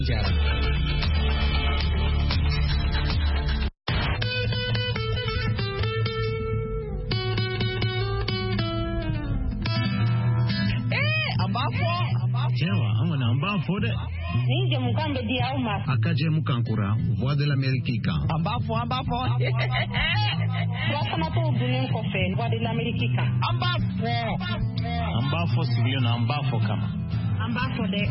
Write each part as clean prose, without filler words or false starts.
Fode Ninja Mukambe dia uma Akaje Mukankura Voix de l'Amérique Ambafo Wakama to dunia kofe Voix de l'Amérique Ambafo sivyo na ambafo kama Ambafo de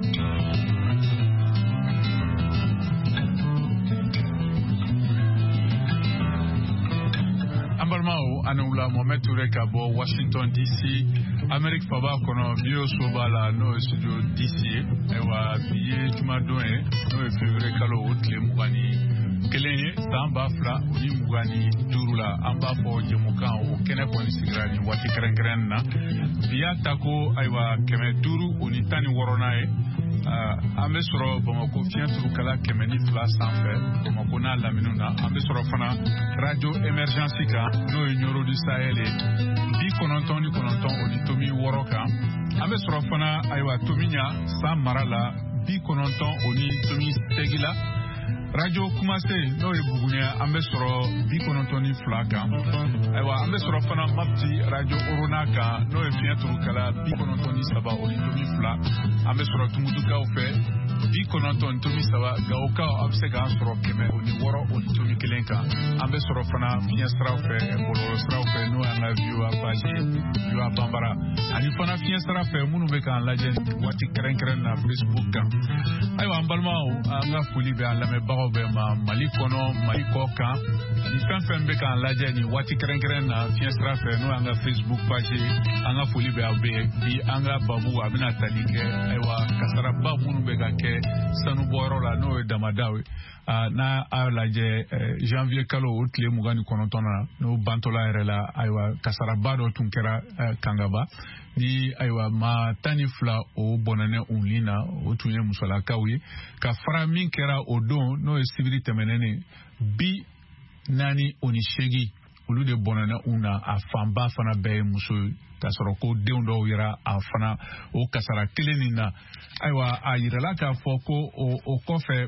Ambalmao anula Mohamed Touré Kabo Washington DC Amerique Faba kono bio sobala no studio DC ewa biye tumadoe no février kalo otle mugani keleye samba fla uni mugani durula amba fo jemukan o kene ko ni sigrani wati kren na biya tako aywa keme duru uni tani woronae ambe soro Bamako fiantru kala kemeni fla sanfé Bamako na laminuna ambe soro fana radio emergency ka no nyoro du Sahel bi kononton ni kononton auditomi woroka ambe soro fana aywa tominya sa marala bi kononton oni tomi tegila radio kumase no ebugunya ambe soro bi kononton ni flaka aywa ambe soro fana mapti radio oronaka no fiantru kala bi kononton ni saba auditomi fla ambe soro tumuduka ofe bi kononton tomi saba gauka absega soro keme oni woro auditomi kelenka ambe soro fana fiastra ofe bolo stra ofe no anga viewa page viewa bambara ani fana fiastra ofe munu be kan laje wati kren na Facebook kan aywa ambalmao anga fuli be alame bago be ma malikono malikoka ni fem be kan laje ni wati kren na fiastra ofe no anga Facebook page anga fuli be abe bi anga babu abina talike aywa kasara babu munu be kan ke sanu boro la no damadawe na alaje janvier kalo otle mugani konontona no bantola erela aywa kasara bado tunkera kangaba ni aywa ma tani fla o bonane unlina o tunye musola kawi ka faramin kera odon no esibiri temenene bi nani onishegi ulu de bonane una afamba fana be muso kasoro ko deundo yira afana o kasara kelenina aywa ayirala ka foko o kofe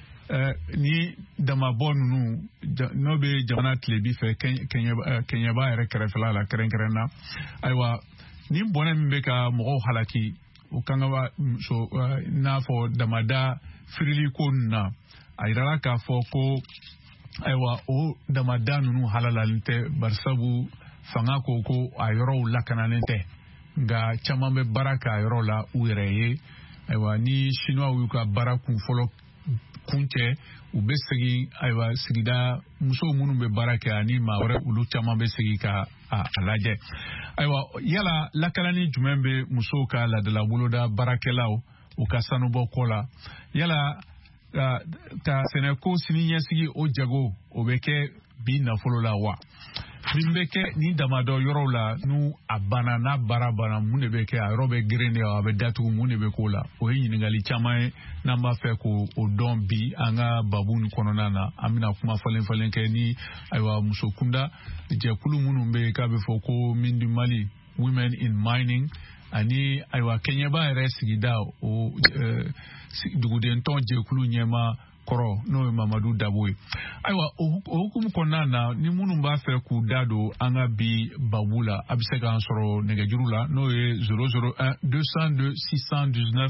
ni dama bonu no be jamana tlebi fe kenya ba ere krefala la krenkrena aywa ni bonen mbeka mo halaki o kanga ba so na fo damada frili kunna ayirala ka foko aywa o damada nunu halalante barsabu fanga koko ayoro lakananente ga chamambe baraka ayoro la uireye aywa ni chinois uyuka baraku folo kunche ubesegi aywa sigida muso munu be baraka ani mawre ulu chamambe segi ka alaje aywa yala lakanani jumembe muso ka la de la woloda barakelao ukasanu bokola yala ka seneko sininya sigi o jago obeke bi na folo la wa Bimbeke ni damado yoro la nu abana na barabana munebeke a robe grene a be datu munebeko la o yin ngali chama na ma fe ko o don bi anga babun konona na amina kuma falen ke ni aywa musokunda je kulu munumbe ka be foko mindi Mali women in mining ani aywa Kenya ba resigida o duguden ton je kulu nyema koro no Mamadou Daboe aywa hukum konana ni munu ba fe ku dado anga bi babula abisega ansoro negajurula no e 001 202 619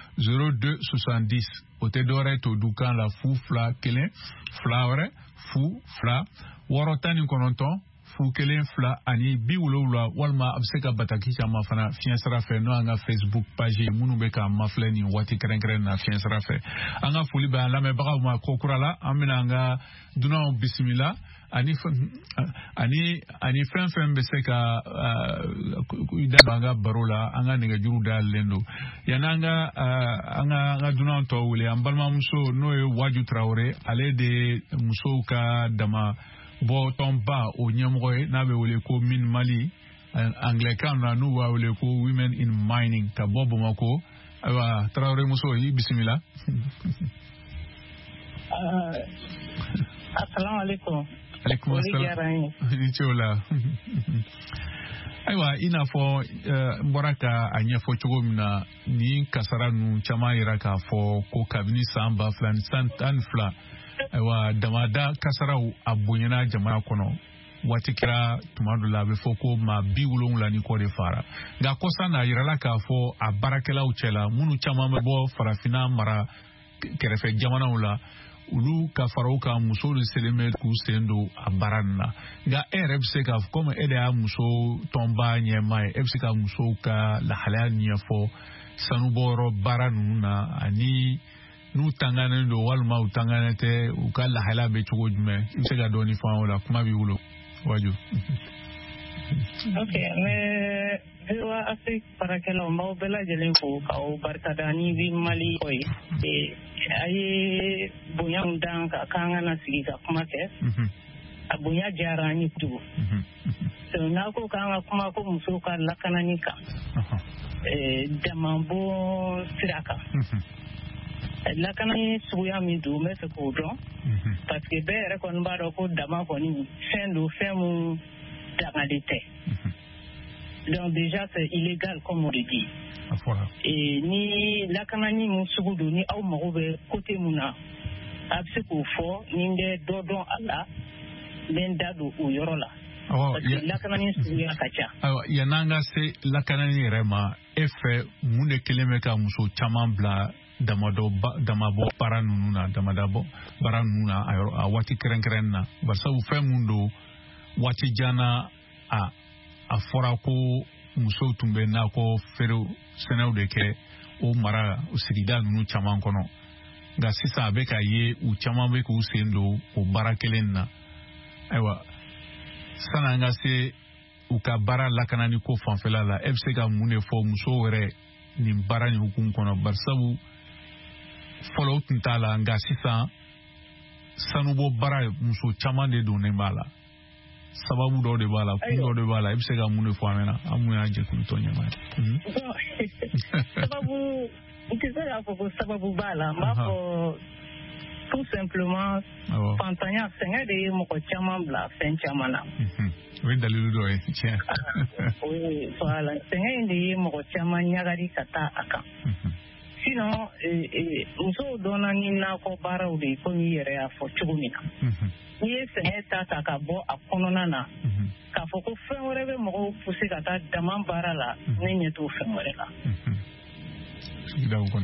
0270 otedore to dukan la fu fla kelen flawre fu fla worotani kononton fu kelen fla ani bi wulowula walma abseka bataki chama fana fiensra fe no anga Facebook page munu be ka mafleni wati kren na fiensra fe anga fuli ba la me baga ma kokurala amina anga duna bismillah ani fem be seka ida banga barola anga nega juru da lendo yananga anga duna to wule ambalma muso no e waju traore ale de muso ka dama bo tomba o nyamroe na be wole ko min Mali anglican na nu wa wole ko women in mining ka bobo mako wa traore muso yi bismillah assalamu alaikum alaikum assalam ni chola Aiwa ina fo mboraka anya fo chogo mina ni kasara nu chama iraka fo ko kabini samba flan santan fla aiwa damada kasara abunyana jama kono watikira tumadu labe fo ko ma biwulon la ni ko de fara ga kosa na irala ka fo abarakela uchela munu chama mebo farafina mara kerefe jamana ula ulu ka farauka muso de seleme ku sendo abaranna ga erebse ka comme ede a muso tomba nyema ebse ka muso ka la halania fo sanuboro baranuna ani nu tangana do walma utangana te u ka la hala be chugo jume ibse ga doni fa wala kuma bi wulo waju. Okay, me Viva Afrique para que lo mau bela jelen ko ka o barkadani bi Mali koy ay bunya undang ka kanga na sigi ka kuma ke abunya jarani tu so na ko kanga kuma ko muso ka lakanani ka damambo siraka lakanani suya mi du me se ko don parce que be rekon ba do ko dama ko ni fendo femu d'agalité. Donc déjà c'est illégal comme on le dit. Et ni la kanani musugudu ni au marobe côté muna abse ko fo ni de dodon ala den dadu u yorola. La kanani suguya kacha. Yananga se la kanani rema efe munde keleme ka muso chama bla damabo paranuna damadabo baranuna a wati krenna basa u fe mundo wati jana a fora ko muso tumbe na ko fero senaw de ke o mara o sigida nunu chaman kono ga sisa be ka ye u chaman be ko sendo o barakelen na aiwa sana nga se u ka bara lakanani ko fanfela la fc ga mune fo muso were ni bara ni hukum kono barsabu follow tintala nga sisa sanubo bara muso chaman de do ne mala sababu do de bala kundo de bala ibse ga mune fo amena amu ya je kun tonya ma sababu ukizala fo sababu bala mako tout simplement pantanya senga de moko chama bla fen chama na we dalilu do e tia oui voilà senga indi moko chama nyagari kata aka sinon muso dona ni na ko bara udi ko ni yere afo chugumina ni senga tata ka bo akonona na ka fo ko fen wore be mo pusi kata daman bara la ne nyeto fen wore la ida ko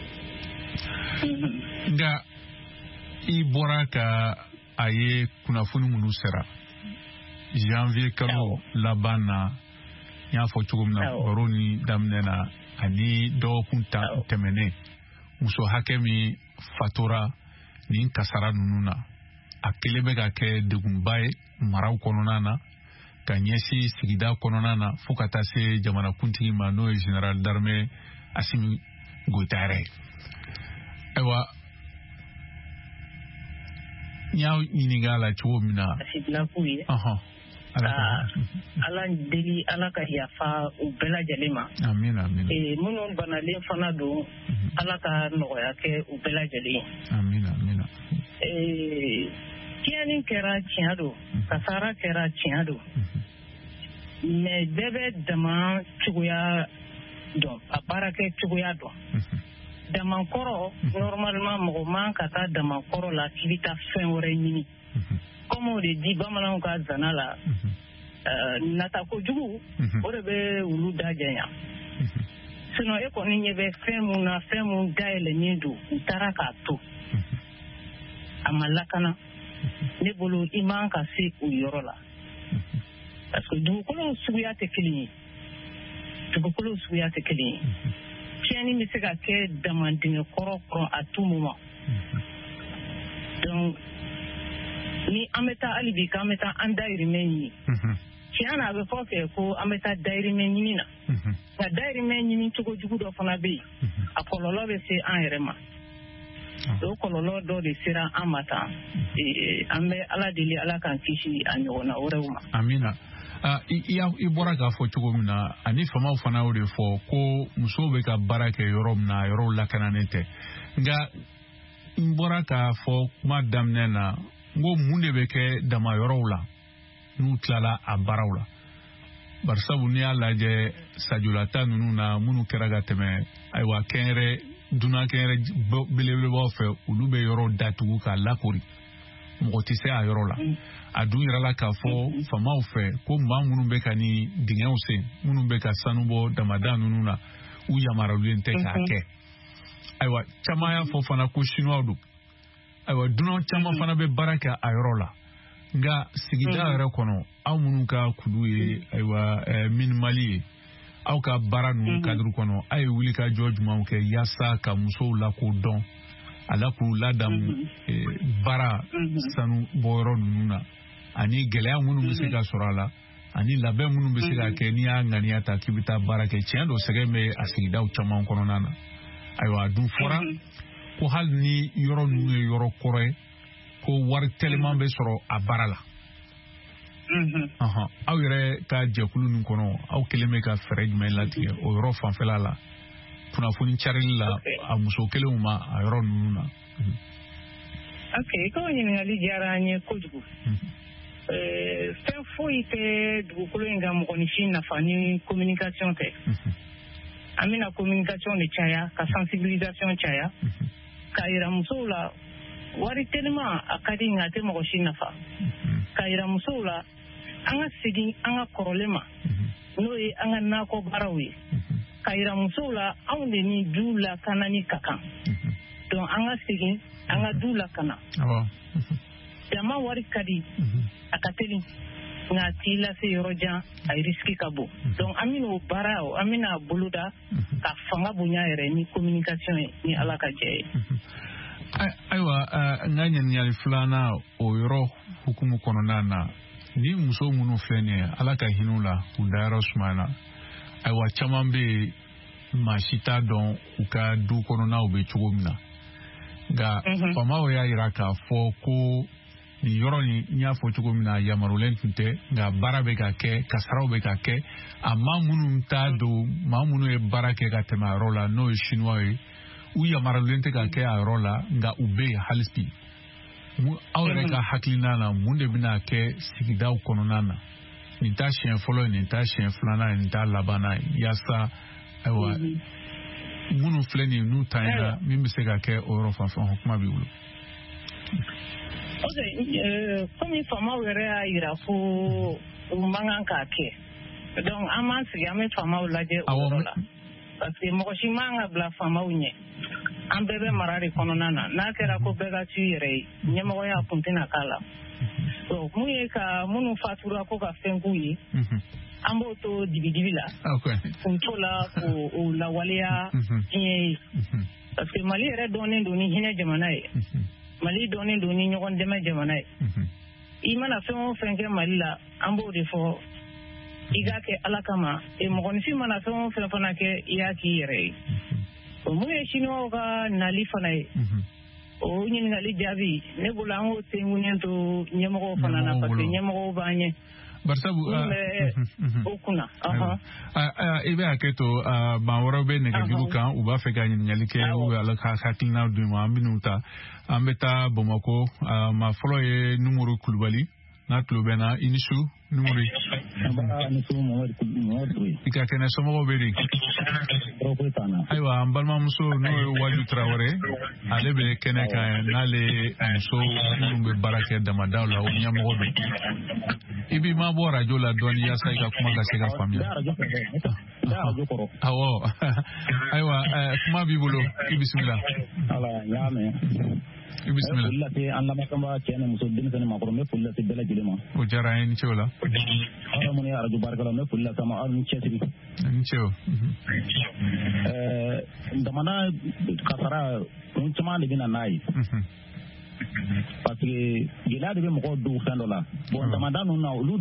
nga i bora ka aye kunafuni munu sera janvier kalo labana ya fo chugumna boroni damnena ani do kunta temene muso hakemi fatora ni kasara nununa akelebe ga ke degumbaye maraw kononana ka nyesi sigida kononana fukata se jamana kuntigi ma no general d'armée Assimi Goïtare ewa nyaw inigala chuomina ala deli ala ka yafa u bela jalema amin amin munun banalen fana do ala ka noya ke u bela jale amin amin kiani kera chiado kasara kera chiado mais bebe dama chuguya do aparake chuguya do dama koro normalement mo man kata dama koro la activité fin ore nyini comme on le dit bamanan ka zanala nata ko jugu ore be ulu dajanya sinon e ko ni be femu gaile nidu taraka to amalakana ne bolo iman ka se o yorola parce que du ko suya te kili tieni mi se ka ke demandine koro à tout moment donc ni ameta alibi ka ameta andairi meni tiana be fo ke ko ameta dairi meni na ta dairi meni ni tugo jugu do fana be akololo be se an yerema do kololo do de sira amata ambe ala dili ala kan kishi anyona orewuma amina i bora ka fo cogo min na ani famaw fana o de fɔ ko musow bɛ ka baara kɛ yɔrɔ min na yɔrɔw lakananen tɛ nka n bɔra k'a fɔ kuma daminɛ na n ko mun de bɛ kɛ dama yɔrɔw la n'u tilala a baaraw la barsabu ni ala je sajulata nunu na munu keraga teme aywa kenre duna kenre belebele ba fe ulu be yoro datugu ka lakuri mo ti se ayoro la adu yira la ka fo fama fe ko ma munu be kani dingen ose munu be ka sanubo damada nunu na u yamara lente ka ke aywa chama ya fo fana ko chinois du aywa duna chama fana be baraka ayoro la nga sigida yɛrɛ kɔnɔ aw minnu ka kudu ye ayiwa minimali aw ka baara ninnu kadiri kɔnɔ a ye wuli ka jɔ jumanw kɛ yaasa ka musow lakodɔn ala k'u ladamu baara sanu bɔyɔrɔ ninnu na ani gɛlɛya minnu bɛ se ka sɔrɔ a la ani labɛn minnu bɛ se ka kɛ n'i y'a ŋaniya ta k'i bɛ taa baara kɛ tiɲɛ don sɛgɛn bɛ a sigidaw caman kɔnɔna na ayiwa a dun fɔra ko hali ni yɔrɔ ninnu ye yɔrɔ kɔrɔ ye ko wari tɛliman bɛ sɔrɔ a baara la aw yɛrɛ ka jɛkulu nin kɔnɔ aw kelen bɛ ka fɛɛrɛ jumɛn latigɛ o yɔrɔ fanfɛla la kunnafoni carili la a muso kelenw ma a yɔrɔ ninnu na. Ok, ko ɲininkali diyara an ye kojugu. Fɛn foyi tɛ dugukolo in ka mɔgɔninfin nafa ni communication tɛ. An bɛna communication de caya ka sensibilisation caya ka yira musow la wari tellement a ka di nka a tɛ mɔgɔ si nafa ka yira musow la an ka segin an ka kɔrɔlen ma n'o ye an ka nakɔ baaraw ye ka yira musow la anw de ni du lakanani ka kan donc an ka segin an ka du lakana jama wari ka di a ka teli nka a t'i lase yɔrɔ jan a risque ka bon donc an bɛna o baara an bɛna boloda ka fanga bonya yɛrɛ ni communication ye ni ala ka jɛ ye. Ayiwa nga ɲaniɲali filanan o yɔrɔ hukumu kɔnɔna na ni muso minnu filɛ nin ye ala ka hinɛ u la u dayɔrɔ suma na ayiwa caman bɛ yen maa si t'a dɔn u ka du kɔnɔnaw bɛ cogo min na nka faamaw y'a jira k'a fɔ ko nin yɔrɔ nin n y'a fɔ cogo min na yamarulen tun tɛ nka baara bɛ ka kɛ kasaraw bɛ ka kɛ a maa minnu t'a don maa minnu ye baara kɛ ka tɛmɛ a yɔrɔ la n'o ye chinois ye u yamarulen tɛ ka kɛ a yɔrɔ la nka u bɛ yen hali bi aw yɛrɛ ka hakilina na mun de bɛna kɛ sigidaw kɔnɔna na nin t'a siɲɛ fɔlɔ ye nin t'a siɲɛ filanan ye nin t'a labannan ye yaasa ayiwa minnu filɛ nin n'u tanyana min bɛ se ka kɛ o yɔrɔ fanfɛ o kuma b'i bolo. Ok, komi faamaw yɛrɛ y'a jira ko u man kan k'a kɛ donc an b'an sigi an bɛ faamaw lajɛ o yɔrɔ la parce que mɔgɔ si man ka bila faamaw ɲɛ an bɛɛ bɛ mara de kɔnɔna na n'a kɛra ko bɛɛ ka t'u yɛrɛ ye ɲɛmɔgɔya kun tɛna k'a la mun ye ka minnu fatura ko ka fɛn k'u ye an b'o to dibidibi la kun t'o la k'o lawaleya diɲɛ ye parce que mali yɛrɛ dɔnnen don ni hinɛ jamana ye mali dɔnnen don ni ɲɔgɔn dɛmɛ jamana ye i mana fɛn o fɛn kɛ mali la an b'o de fɔ i k'a kɛ ala kama mɔgɔninfin mana fɛn o fɛn fana kɛ i y'a k'i yɛrɛ ye mun ye chinois ka nali fana ye o ɲininkali jaabi ne bolo an k'o tenkunnen to ɲɛmɔgɔw fana na parce que ɲɛmɔgɔw b'an ɲɛ barisabu o kunna i bɛ hakɛ to maa wɛrɛw bɛ nɛgɛjuru kan u b'a fɛ ka ɲininkali kɛ u bɛ ala ka hakilina d'u ma an bɛn'u ta an bɛ taa Bamako maa fɔlɔ ye Numuru Kulubali n'a tulo bɛ na i ni su Numuru i ka kɛnɛ somɔgɔw bɛ di ayiwa an balimamuso n'o ye Waju Tarawele ale bɛ kɛnɛ kan n'ale muso minnu bɛ baara kɛ damadaw la o ɲɛmɔgɔ don i b'i ma bɔ arajo la dɔɔni yaasa i ka kuma ka se ka faamuya awɔ ayiwa kuma b'i bolo i bisimila i bisimila an lamɛnbaa cɛ ni muso denmisɛnnin maakɔrɔ n bɛ foli lase bɛɛ lajɛlen ma o diyara an ye ni ce o la aw minnu ye arajo baarakɛlaw n bɛ foli lase ma aw ni cɛsiri ni ce o damana kasara kun caman de bɛ na n'a ye parce que gɛlɛya de bɛ mɔgɔw don fɛn dɔ la bon damada ninnu na olu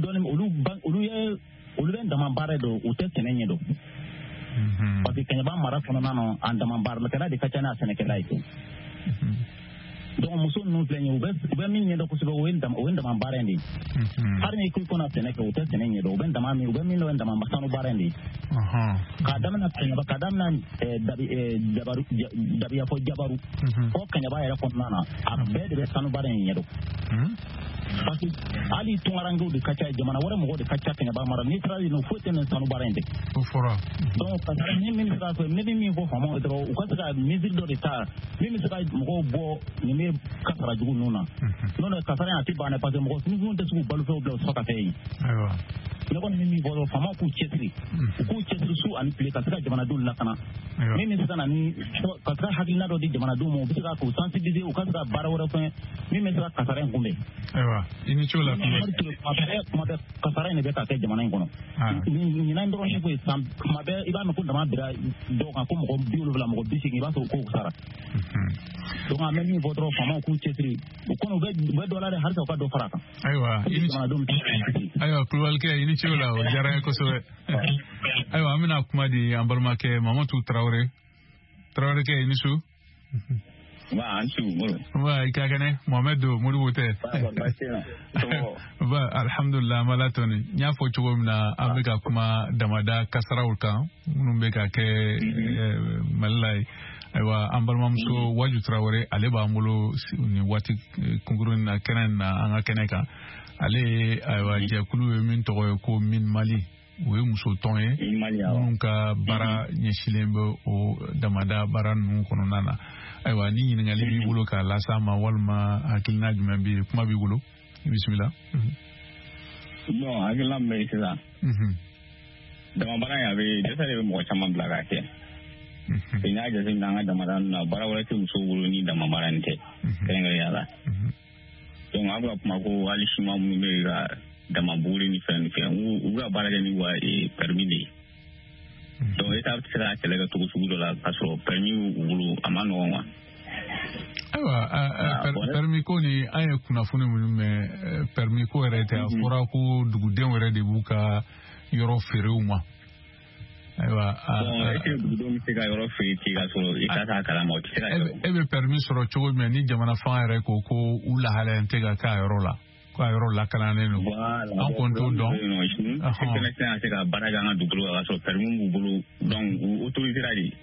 bɛ dama baara don u tɛ sɛnɛ ɲɛ dɔn parce que kɛɲɛba mara kɔnɔna na a dama baarakɛla de ka ca n'a sɛnɛkɛla ye donc muso ninnu filɛ nin ye u bɛ min ɲɛdɔn kosɛbɛ o ye dama baara in de ye hali ni ko na sɛnɛ kɛ u tɛ sɛnɛ ɲɛdɔn u bɛ dama dɔn dama sanu baara in de ye k'a daminɛ kɛɲɛba k'a daminɛ dabiya fɔ jabaru fɔ kɛɲɛba yɛrɛ kɔnɔna na a bɛɛ de bɛ sanu baara in ɲɛdɔn parce que ali tungarango de kacha jamana wara mo de kacha kenya ba mara ni tra no fote na sanu barende o fora donc parce que ni ministre ko ni mi fo famo dro ko ka mesure de l'état ministre mo bo ni me kasara jugu nuna non kasara ati bana parce que mo ni mo de su balu fo blo so ka fei aiwa ne ko ni mi bo famo ku chetri su an ple kasara jamana dul la kana ministre na ni kasara hakilina do di jamana du mo bisa ko sensibiliser o kasara bara wara fa mi ministre kasara ngumbe aiwa ini chola kuma kasara ne be ka ke jamana ngono ni nan do ko sam kuma be iba no ko dama bira do ka ko mo biolo la mo bisi ba so ko kasara donc en même votre femme ku chetri ko no be dollar har sa ka do faraka aiwa ini aiwa kulwal ke ini chola o jara ko so aiwa amina kuma di ambalma ke Mamadou Traoré ke ini su ba ansu mulu ba ikagane Mohamedu muri wote ba alhamdulillah malatoni nya fo chugo na Amerika kuma damada kasaraulka munun be ka ke malai aiwa ambalma muso waju Traoré ale ba mulo ni wati kungurun na kenan na anga keneka ale aiwa je kulu min to ko min Mali we muso tonye nunka bara nyeshilembe o damada bara nun kono nana aiwa ni nyingali bi bulo ka la sama walma hakilna juma bi kuma bi bulo bismillah no hakilna me sila damabara ya be desa le mo chama blaga ke ina je sin nanga damara na bara wala ti muso bulo ni damabara nte kenga ya la donc abra kuma ko ali shima mu me ga dama buri ni fen uga baraga ni wa permis donc eta tsara kelega to sugudo la paso permis ulu amano wa aiwa permis ko ni aye kuna fune mu me permis ko rete afora ko duguden were de buka yoro fereuma aiwa ete duguden mi ga yoro fe ti ga so ikata kala mo ti ga ebe permis ro chogo me ni jamana fa re ko ula hala entega ka yoro la ko yoro la kana ne no an kon to don c'est que ka baraga nga dugulu ga so permis mu bulu donc autorité la di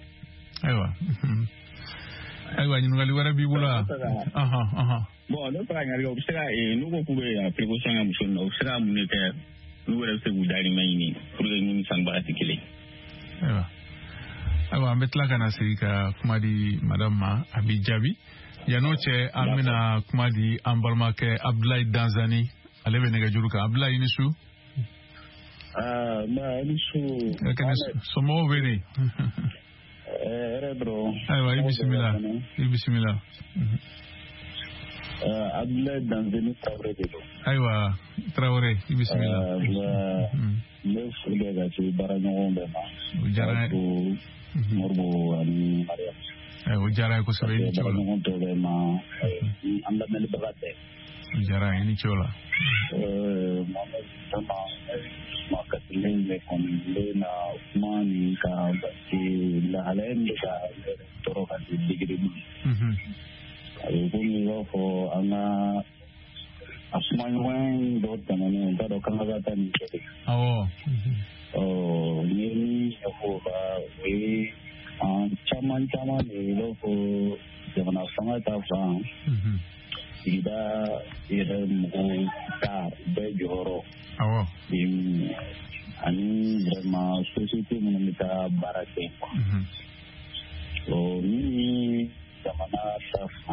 aiwa ni ngali wara bi bula bon no para ngali obsera no ko kube ya précaution ya muso no obsera mu ne ke no wara se gudari mai ni pour que ni sang ba tikile aiwa metla kana sika kuma di madame Abijabi yanoche amina kuma di ambalma ke Abdoulaye Danzani alebe nega juruka Abdoulaye nisu ma nisu somo veni bro aiwa bismillah Abdoulaye Danzani Traoré aiwa Traoré bismillah le fude ga ci barango be ma jara morbo ani Maria jara ko sabe ni chola to be ma anda mel bagate jara ni chola mama sama makatile kon le na mani ka bati la halen ka toro ka digiri ko mi go fo ana asmanwen do tanane do kan ga tan ke ni ko ba we chaman ni lo ko jamana sanga ta fa ida mo ta be joro ani vraiment société mun mita barake ni jamana ta fa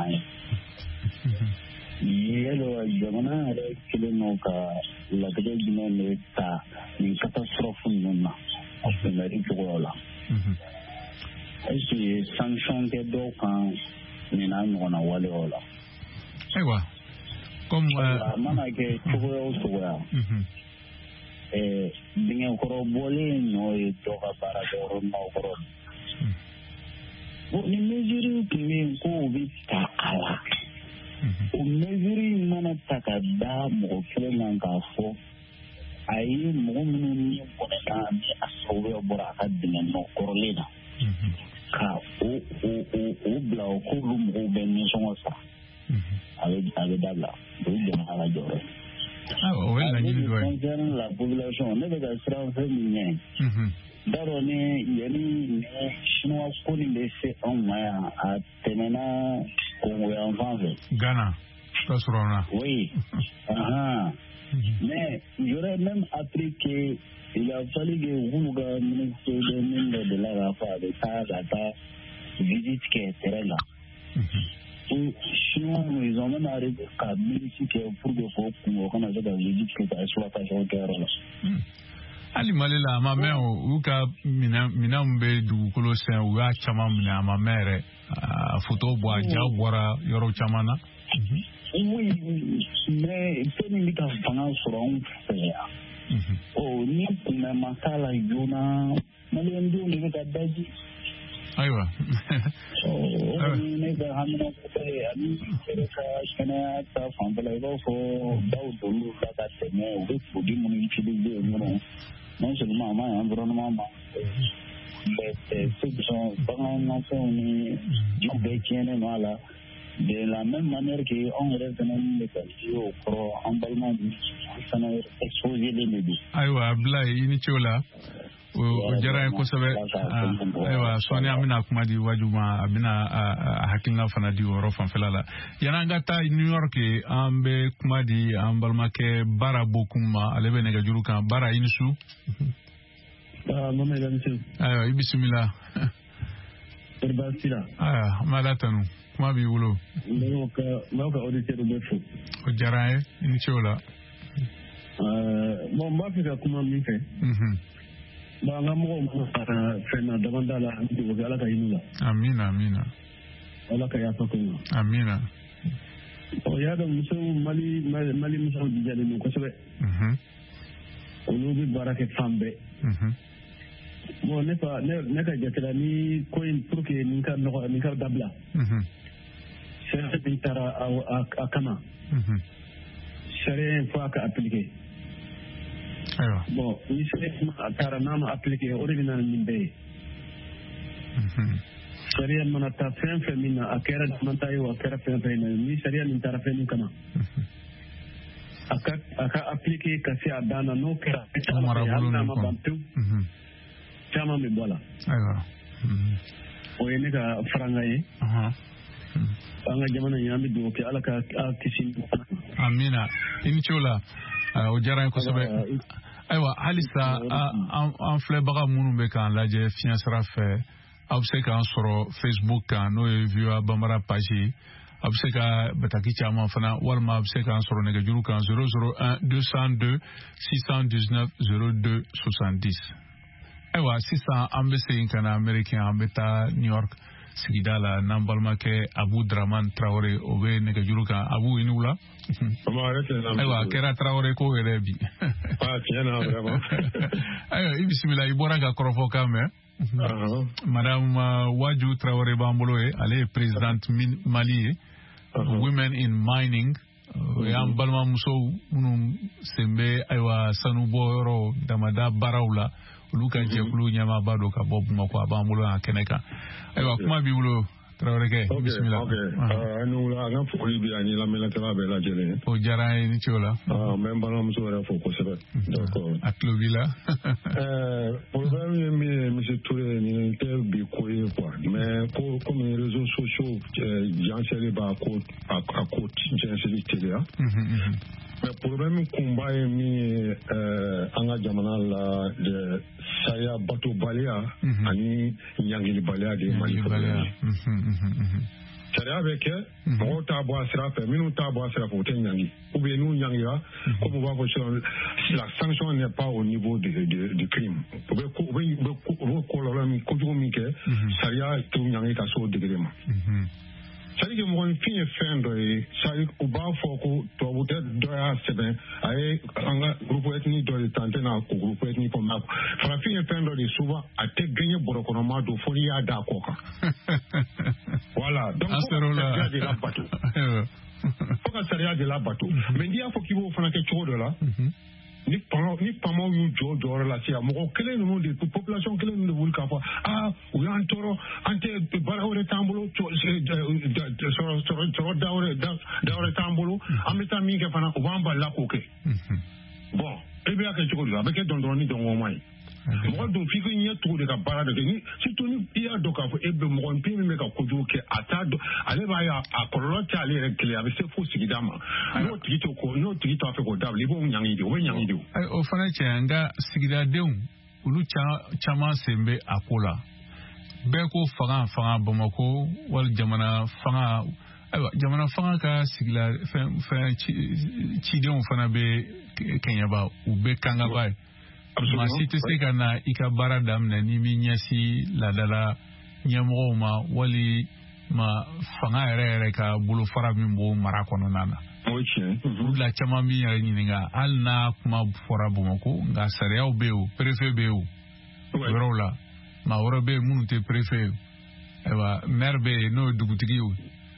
yelo jamana re kile no ka lagde dino ne ta ni catastrophe nuna afenari jola esi sanction ke do kan ni na ngona wale ola aiwa comme mana ke chugo dingen koro bole no e to ka para do no koro ni mesure ki ko bi ta ala o mesure mana takada mo kelen ka fo ayi mo munu ni bona ni asowe bora ka dingen no koro leda ka o bla ko lu mo be ni so sa avec dabla do de mala jore la ni do la population ne be ga sra fe ni daro ne yeni chinois ko ni be se on maya a tenena ko ya en France Ghana Oui. Mais j'aurais même appris qu'il a fallu que vous, le ministre de la Rafa, de ta visite qui était là. Sinon, ils ont même arrêté qu'à ministre pour qu'on a fait la visite qui était sur la page de Ali Malila, ma mère, ou ka minambe du Colossien, ou à Chamamina, ma mère, photo bois, Jawara, Yoro Chamana. Oui, mais c'est une mission sur un faire. Oh, ni pour me masala yuna, malendo ni kadaji. Aywa. Oh, ni ga hamna ko ani sereka kana ta fambala go fo dawdulu la ta teme o ko di mun utiliser non seulement en environnement mais ceux sont pas du bétien voilà de la même manière qu'on reste dans les pays au pro emballement du ça n'a exposé les médias. Aywa Ablaye Inichola o jara ko sabe aywa Sonia Amina kuma di wajuma Amina hakilna fana di woro fan felala yana ngata New York ambe kuma di ambalma ke bara bokuma alebe nega juru kan bara insu mama gamsu aywa bismillah Terbasila malatanu kuma bi wulo mawka auditeur befu o jara Inichola bon ba fi ka kuma mi fe ba nga mo fena damanda la ndi ko ala ka yinula amina ala ka ya fa ko amina o ya da muso mali muso di jale no ko sebe olu bi barake fambe mo ne ka jatela ni ko in pour que ni ka dabla c'est bi tara akama sere fa ka appliquer bon ni sere tara nama appliquer original min be sere mana ta fen femina akera manta yo akera fen femina ni sere ni tara fen kana aka appliquer kasi adana no kera ma bantu chama me bola aywa o yene ka franga yi anga jamana yambi do ke alaka kisin amina Inichola o jara ko sabe aywa halisa en fleur baga munu be kan laje fiansra fe obseka soro Facebook kan no view bamara page obseka bataki chama fana walma obseka soro nega juru kan 001 202 619 02 70 aywa sisa ambese kana American ambeta New York sigidala nambalma ke Abu Draman Traoré obe nega juruka Abu inula aywa kera Traoré ko erebi tiena vraiment aywa bismillah ibora ga korofo kame madame Waju Traoré Bamboloe ale president Mali women in mining yam balma muso munum sembe aywa sanu boro damada barawla luka jekulu nyama bado ka bob ngako abamulo akeneka aywa kuma biwulo Traoré ke bismillah anu la nga fukuli bi ani la melatera be la jele o jara ni chola même bana muso ra foko sebe donc atlovila problème monsieur Touré ni te bi ko y quoi mais comme les réseaux sociaux jancele ba ko a ko jancele télé mais problème combat mi anga jamana la de saya bato balia ani nyangili balia de Mali sariya bɛ kɛ mɔgɔw t'a bɔ a sira fɛ minnu t'a bɔ a sira fɛ o tɛ ɲangi ou bien n'u ɲangira comme on va fɔ la sanction n'est pas au niveau du crime u bɛ kɔlɔlɔ min kojugu min kɛ sariya t'u ɲangi ka se o degré ma c'est-à-dire que mɔgɔninfin ye fɛn dɔ ye u b'a fɔ ko tubabu tɛ dɔ y'a sɛbɛn a ye an ka groupe ethnique dɔ de tante n'a ko groupe ethnique kɔnɔ farafin ye fɛn dɔ de souvent a tɛ gagné bɔrɔkɔnɔma don fo n'i y'a da a kɔ kan voilà donc fo ka sariya de labato fo ka sariya de labato mais n'i y'a fɔ k'i b'o fana kɛ cogo dɔ la ni pamaw y'u jɔ jɔyɔrɔ la sisan mɔgɔ kelen ninnu de population kelen ninnu de wuli k'a fɔ u y'an tɔɔrɔ an tɛ baara wɛrɛ t'an bolo sɔrɔ da wɛrɛ t'an bolo an bɛ taa min kɛ fana u b'an balila k'o kɛ bon e bɛ y'a kɛ cogo di a bɛ kɛ dɔndɔrɔn ni dɔngɔma ye mɔgɔ dun f'i ka ɲɛ tugu de ka baara de kɛ ni surtout ni i y'a dɔn k'a fɔ e bɛ mɔgɔnifin min bɛ ka kojugu kɛ a t'a dɔn ale b'a ye a kɔlɔlɔ tɛ ale yɛrɛ kelen a bɛ se fo sigida ma n'o tigi t'a fɛ k'o dabila i b'o ɲangi de o bɛ ɲangi de o fana cɛ nka sigidadenw olu caman sen bɛ a ko la bɛɛ ko fanga Bamako wali jamana fanga ka sigila fɛn cidenw fana bɛ Keɲaba u bɛ kangaba ye maa si tɛ se ka na i ka baara daminɛ ni min ɲɛsi ladala ɲɛmɔgɔw ma wali ma fanga yɛrɛ ka bolofara min b'o mara kɔnɔna na olu la caman min yɛrɛ ɲininka hali n'a kuma fɔra Bamako nka sariyaw bɛ yen o préfet bɛ yen o yɔrɔw la maa wɛrɛ bɛ yen minnu tɛ préfet ye ayiwa maire bɛ yen n'o ye dugutigi ye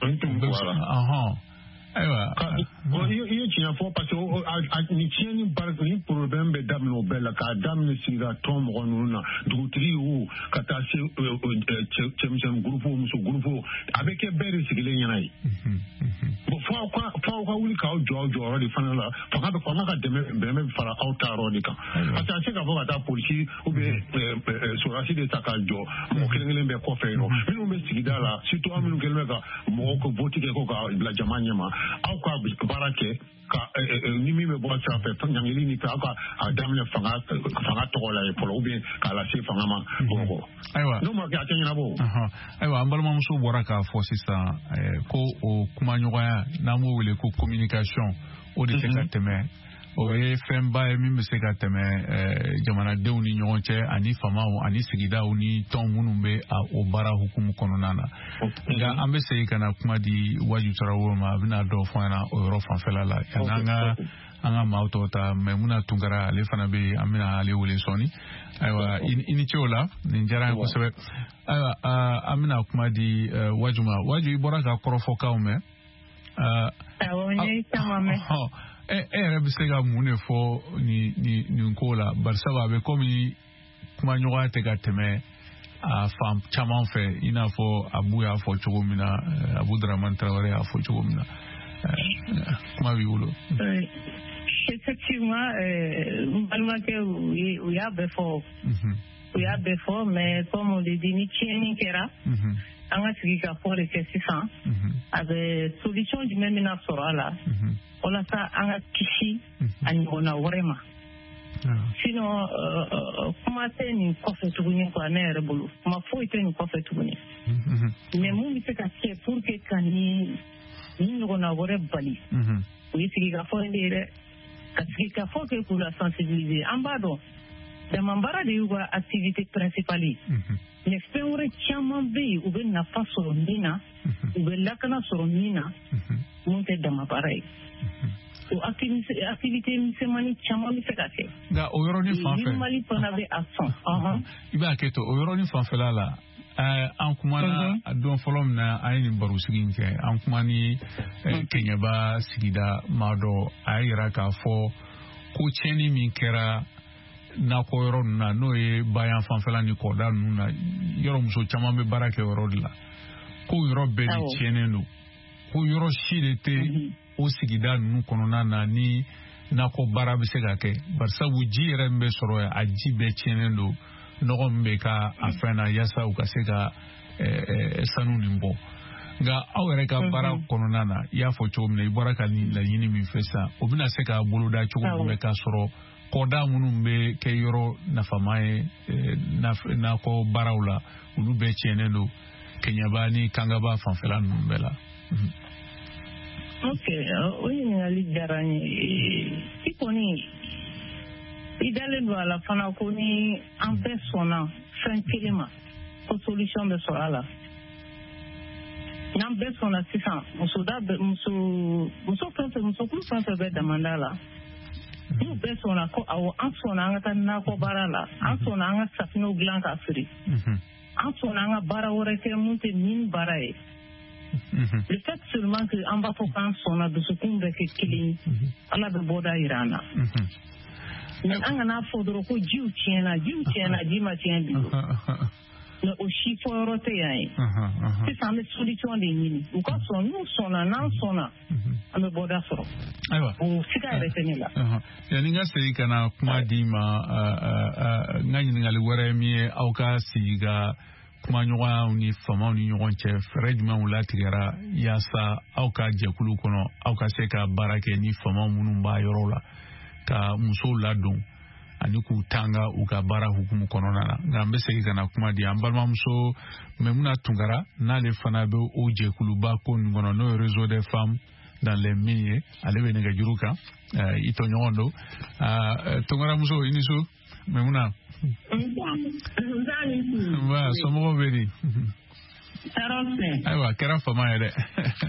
ayiwa i ye tiɲɛ fɔ parce que ni tiɲɛni baara ni problème bɛ daminɛ o bɛɛ la k'a daminɛ sigida tɔn mɔgɔ ninnu na dugutigi wo ka taa se cɛmisɛnnin groupe muso groupe a bɛ kɛ bɛɛ de sigilen ɲɛna ye f'aw ka wuli k'aw jɔ aw jɔyɔrɔ de fana la fanga ka dɛmɛ fara aw ta yɔrɔ de kan parce que a se k'a fɔ ka taa polisi ou bien sɔrɔdasi de ta ka jɔ mɔgɔ kelen bɛ kɔfɛ yen nɔ minnu bɛ sigida la surtout aw minnu kɛlen bɛ ka mɔgɔw ka vote kɛ ko ka bila jama ɲɛma aw ka baara kɛ ka ni min bɛ bɔ sira fɛ ɲangili ni fɛ aw ka a daminɛ fanga tɔgɔ la ye fɔlɔ ou bien k'a lase fanga ma Bamakɔ ayiwa n'o ma kɛ a tɛ ɲɛnabɔ ayiwa an balimamuso bɔra k'a fɔ sisan ko o kumaɲɔgɔnya n'an b'o wele ko communication o de tɛ ka tɛmɛ o ye fɛnba ye min bɛ se ka tɛmɛ jamanadenw ni ɲɔgɔn cɛ ani famaw ani sigidaw ni tɔn minnu bɛ o baara hukumu kɔnɔna na nka an bɛ segin ka na kuma di Waju Tarawele ma a bɛna dɔ fɔ an ɲɛna o yɔrɔ fanfɛla la yanni an ka maaw tɔw ta Maimuna Tunkara ale fana bɛ yen an bɛna ale wele sɔɔni ayiwa i ni ce o la nin diyara an ye kosɛbɛ ayiwa an bɛna kuma di Waju ma Waju i bɔra ka kɔrɔfɔkanw mɛn awɔ n ye caman mɛn e yɛrɛ bɛ se ka mun de fɔ nin ko la barisabu a bɛ komi kumaɲɔgɔnya tɛ ka tɛmɛ a fan caman fɛ i n'a fɔ Abu y'a fɔ cogo min na Abu Dramane Traoré y'a fɔ cogo min na kuma b'i bolo. Effectivement n balimakɛ u y'a bɛɛ fɔ mais comme on le dit ni tiɲɛni kɛra an ka sigi ka fɔ de kɛ sisan a bɛ solution jumɛn bɛna sɔrɔ a la walasa an ka kisi a ɲɔgɔnna wɛrɛ ma sinon kuma tɛ nin kɔfɛ tuguni quoi ne yɛrɛ bolo kuma foyi tɛ nin kɔfɛ tuguni mais mun bɛ se ka kɛ pour que ka ni ɲɔgɔnna wɛrɛ bali o ye sigikafɔ de ye dɛ ka sigikafɔ kɛ k'u la sensibiliser an b'a dɔn damabara de y'u ka activité principale ye mais fɛn wɛrɛ caman bɛ yen u bɛ nafa sɔrɔ min na u bɛ lakana sɔrɔ min na mun tɛ damabara ye o activité misɛnmanin caman bɛ se ka kɛ nka o yɔrɔnin fan fɛ Mali fana bɛ a sɔn i b'a kɛ to o yɔrɔnin fanfɛla la an kumana a don fɔlɔ min na an ye nin barosigi in kɛ an kuma ni Keɲaba sigida maa dɔ a ye yira k'a fɔ ko tiɲɛni min kɛra nakɔ yɔrɔ ninnu na n'o ye bayan fanfɛla ni kɔda ninnu na yɔrɔ muso caman bɛ baara kɛ yɔrɔ de la ko yɔrɔ bɛɛ de tiɲɛnen don ko yɔrɔ si de tɛ o sigida ninnu kɔnɔna na ni nakɔ baara bɛ se ka kɛ barisabu ji yɛrɛ min bɛ sɔrɔ yen a ji bɛɛ tiɲɛnen don nɔgɔ min bɛ ka a fɛn na yaasa u ka se ka sanu nin bɔ nka aw yɛrɛ ka baara kɔnɔna na i y'a fɔ cogo min na i bɔra ka nin laɲini min fɛ sisan o bɛna se ka boloda cogo min k'a sɔrɔ kɔda minnu bɛ kɛ yɔrɔ nafama ye nakɔ baaraw la olu bɛɛ tiɲɛnen don Keɲaba ni Kangaba fanfɛla ninnu bɛɛ la. Ok o ɲininkali diyara n ye i kɔni i dalen don a la fana ko ni an bɛɛ sɔnna fɛn kelen ma ko solution bɛ sɔrɔ a la n'an bɛɛ sɔnna sisan musokulu fɛn fɛn bɛ damanda la n'u bɛɛ sɔnna ko awɔ an sɔnna an ka taa nakɔ baara la an sɔnna an ka safinɛw dilan k'a feere an sɔnna an ka baara wɛrɛ kɛ mun tɛ min baara ye le fait seulement que an b'a fɔ k'an sɔnna dusukun bɛ kɛ kelen ye ala bɛ bɔda jira an na mais an kana fɔ dɔrɔn ko jiw tiɲɛna ji ma tiɲɛ bi mais o si fɔyɔrɔ tɛ yan ye sisan an bɛ solution de ɲini u ka sɔn n'u sɔnna n'an sɔnna an an bɛ bɔda sɔrɔ o siga yɛrɛ tɛ ne la yanni n ka segin ka na kuma di ma n ka ɲininkali wɛrɛ min ye aw ka sigi ka kumaɲɔgɔnyaw ni famaw ni ɲɔgɔn cɛ fɛɛrɛ jumɛnw latigɛra yaasa aw ka jɛkulu kɔnɔ aw ka se ka baara kɛ ni famaw minnu b'a yɔrɔ la ka musow ladon ani k'u tanga u ka baara hukumu kɔnɔna na nka n bɛ segin ka na kuma di an balimamuso Memuna Tunkara n'ale fana bɛ o jɛkuluba ko nin kɔnɔ n'o ye réseau des femmes dans les mines ye ale bɛ nɛgɛjuru kan i tɔɲɔgɔn don Tunkaramuso i ni so Memuna somɔgɔw bɛ di ayiwa kɛra fama ye dɛ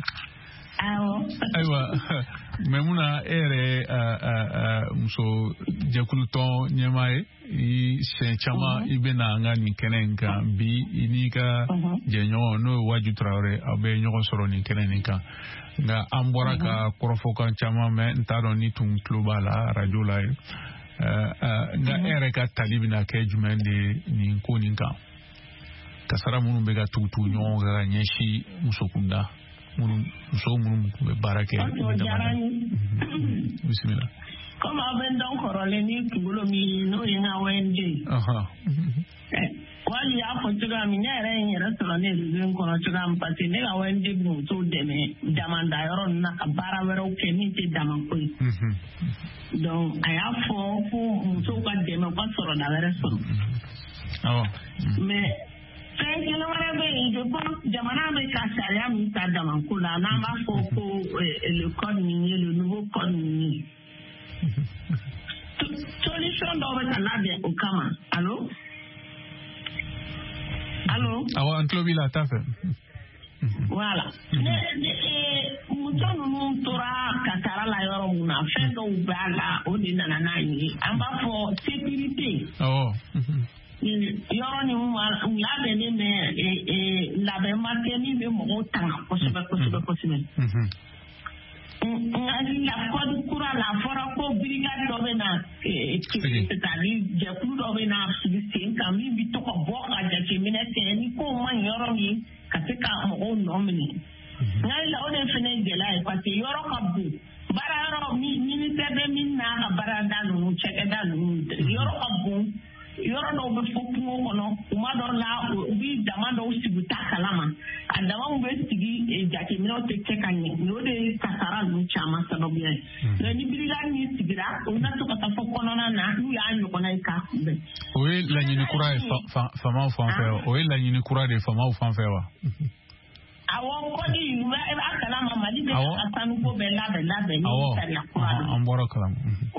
ayiwa Memuna e yɛrɛ muso jɛkulutɔn ɲɛmaa ye i siɲɛ caman i bɛ na an ka nin kɛnɛ in kan bi i n'i ka jɛɲɔgɔn n'o ye Waju Tarawele aw bɛ ɲɔgɔn sɔrɔ nin kɛnɛ nin kan nka an bɔra ka kɔrɔfɔkan caman mɛn n t'a dɔn ni tun tulo b'a la arajo la ye nka e yɛrɛ ka tali bɛna kɛ jumɛn de nin ko nin kan kasara minnu bɛ ka tugutugu ɲɔgɔn kan ka ɲɛsin muso kunda muso minnu bɛ baara kɛ bisimila comme aw bɛ n dɔn kɔrɔlen ni kunkolo min n'o ye n ka ONG wali y'a fɔ cogoya min ne yɛrɛ ye n yɛrɛ sɔrɔ ne réseau in kɔnɔ cogoya min parce que ne ka ONG bɛ musow dɛmɛ damandayɔrɔ ninnu na ka baara wɛrɛw kɛ min tɛ damako ye donc a y'a fɔ ko musow ka dɛmɛ u ka sɔrɔda wɛrɛ sɔrɔ mais fɛn kelen wɛrɛ bɛ yen je pense jamana bɛ ka sariya min ta damako la n'an b'a fɔ ko le code minier le nouveau code minier solution dɔw bɛ ka labɛn o kama allo awɔ an tulo b'i la t'a fɛ voilà muso ninnu tora kasara la yɔrɔ mun na fɛn dɔw b'a la o de nana n'a ye an b'a fɔ sécurité yɔrɔ ni u labɛnnen bɛ labɛnba kɛ min bɛ mɔgɔw tanga kosɛbɛ la code kura la fɔra ko brigade dɔ bɛ na c'est-à-dire jɛkulu dɔ bɛ na sigi sen kan min bɛ to ka bɔ ka jateminɛ kɛ ni ko ma ɲi yɔrɔ min ka se ka mɔgɔw nɔ minɛ nka o de fana ye gɛlɛya ye parce que yɔrɔ ka bon baara yɔrɔ ministère bɛ min n'a ka baarada ninnu cɛkɛda ninnu yɔrɔ ka bon yɔrɔ dɔw bɛ fɔ kungo kɔnɔ tuma dɔw la u bɛ dama dɔw sigi u t'a kalama a damaw bɛ sigi jateminɛw tɛ kɛ ka ɲɛ o de ye kasara ninnu caman sababuya ye nka ni brigade min sigira u na to ka taa fɔ kɔnɔna na n'u y'a ɲɔgɔnna ye k'a kunbɛn. o ye laɲini kura ye famaw fan fɛ wa o ye laɲini kura de ye famaw fan fɛ wa. awɔ kɔni i b'a kalama Mali bɛ ka sanuko bɛɛ labɛn ni sariya kura ye. an bɔra kalama.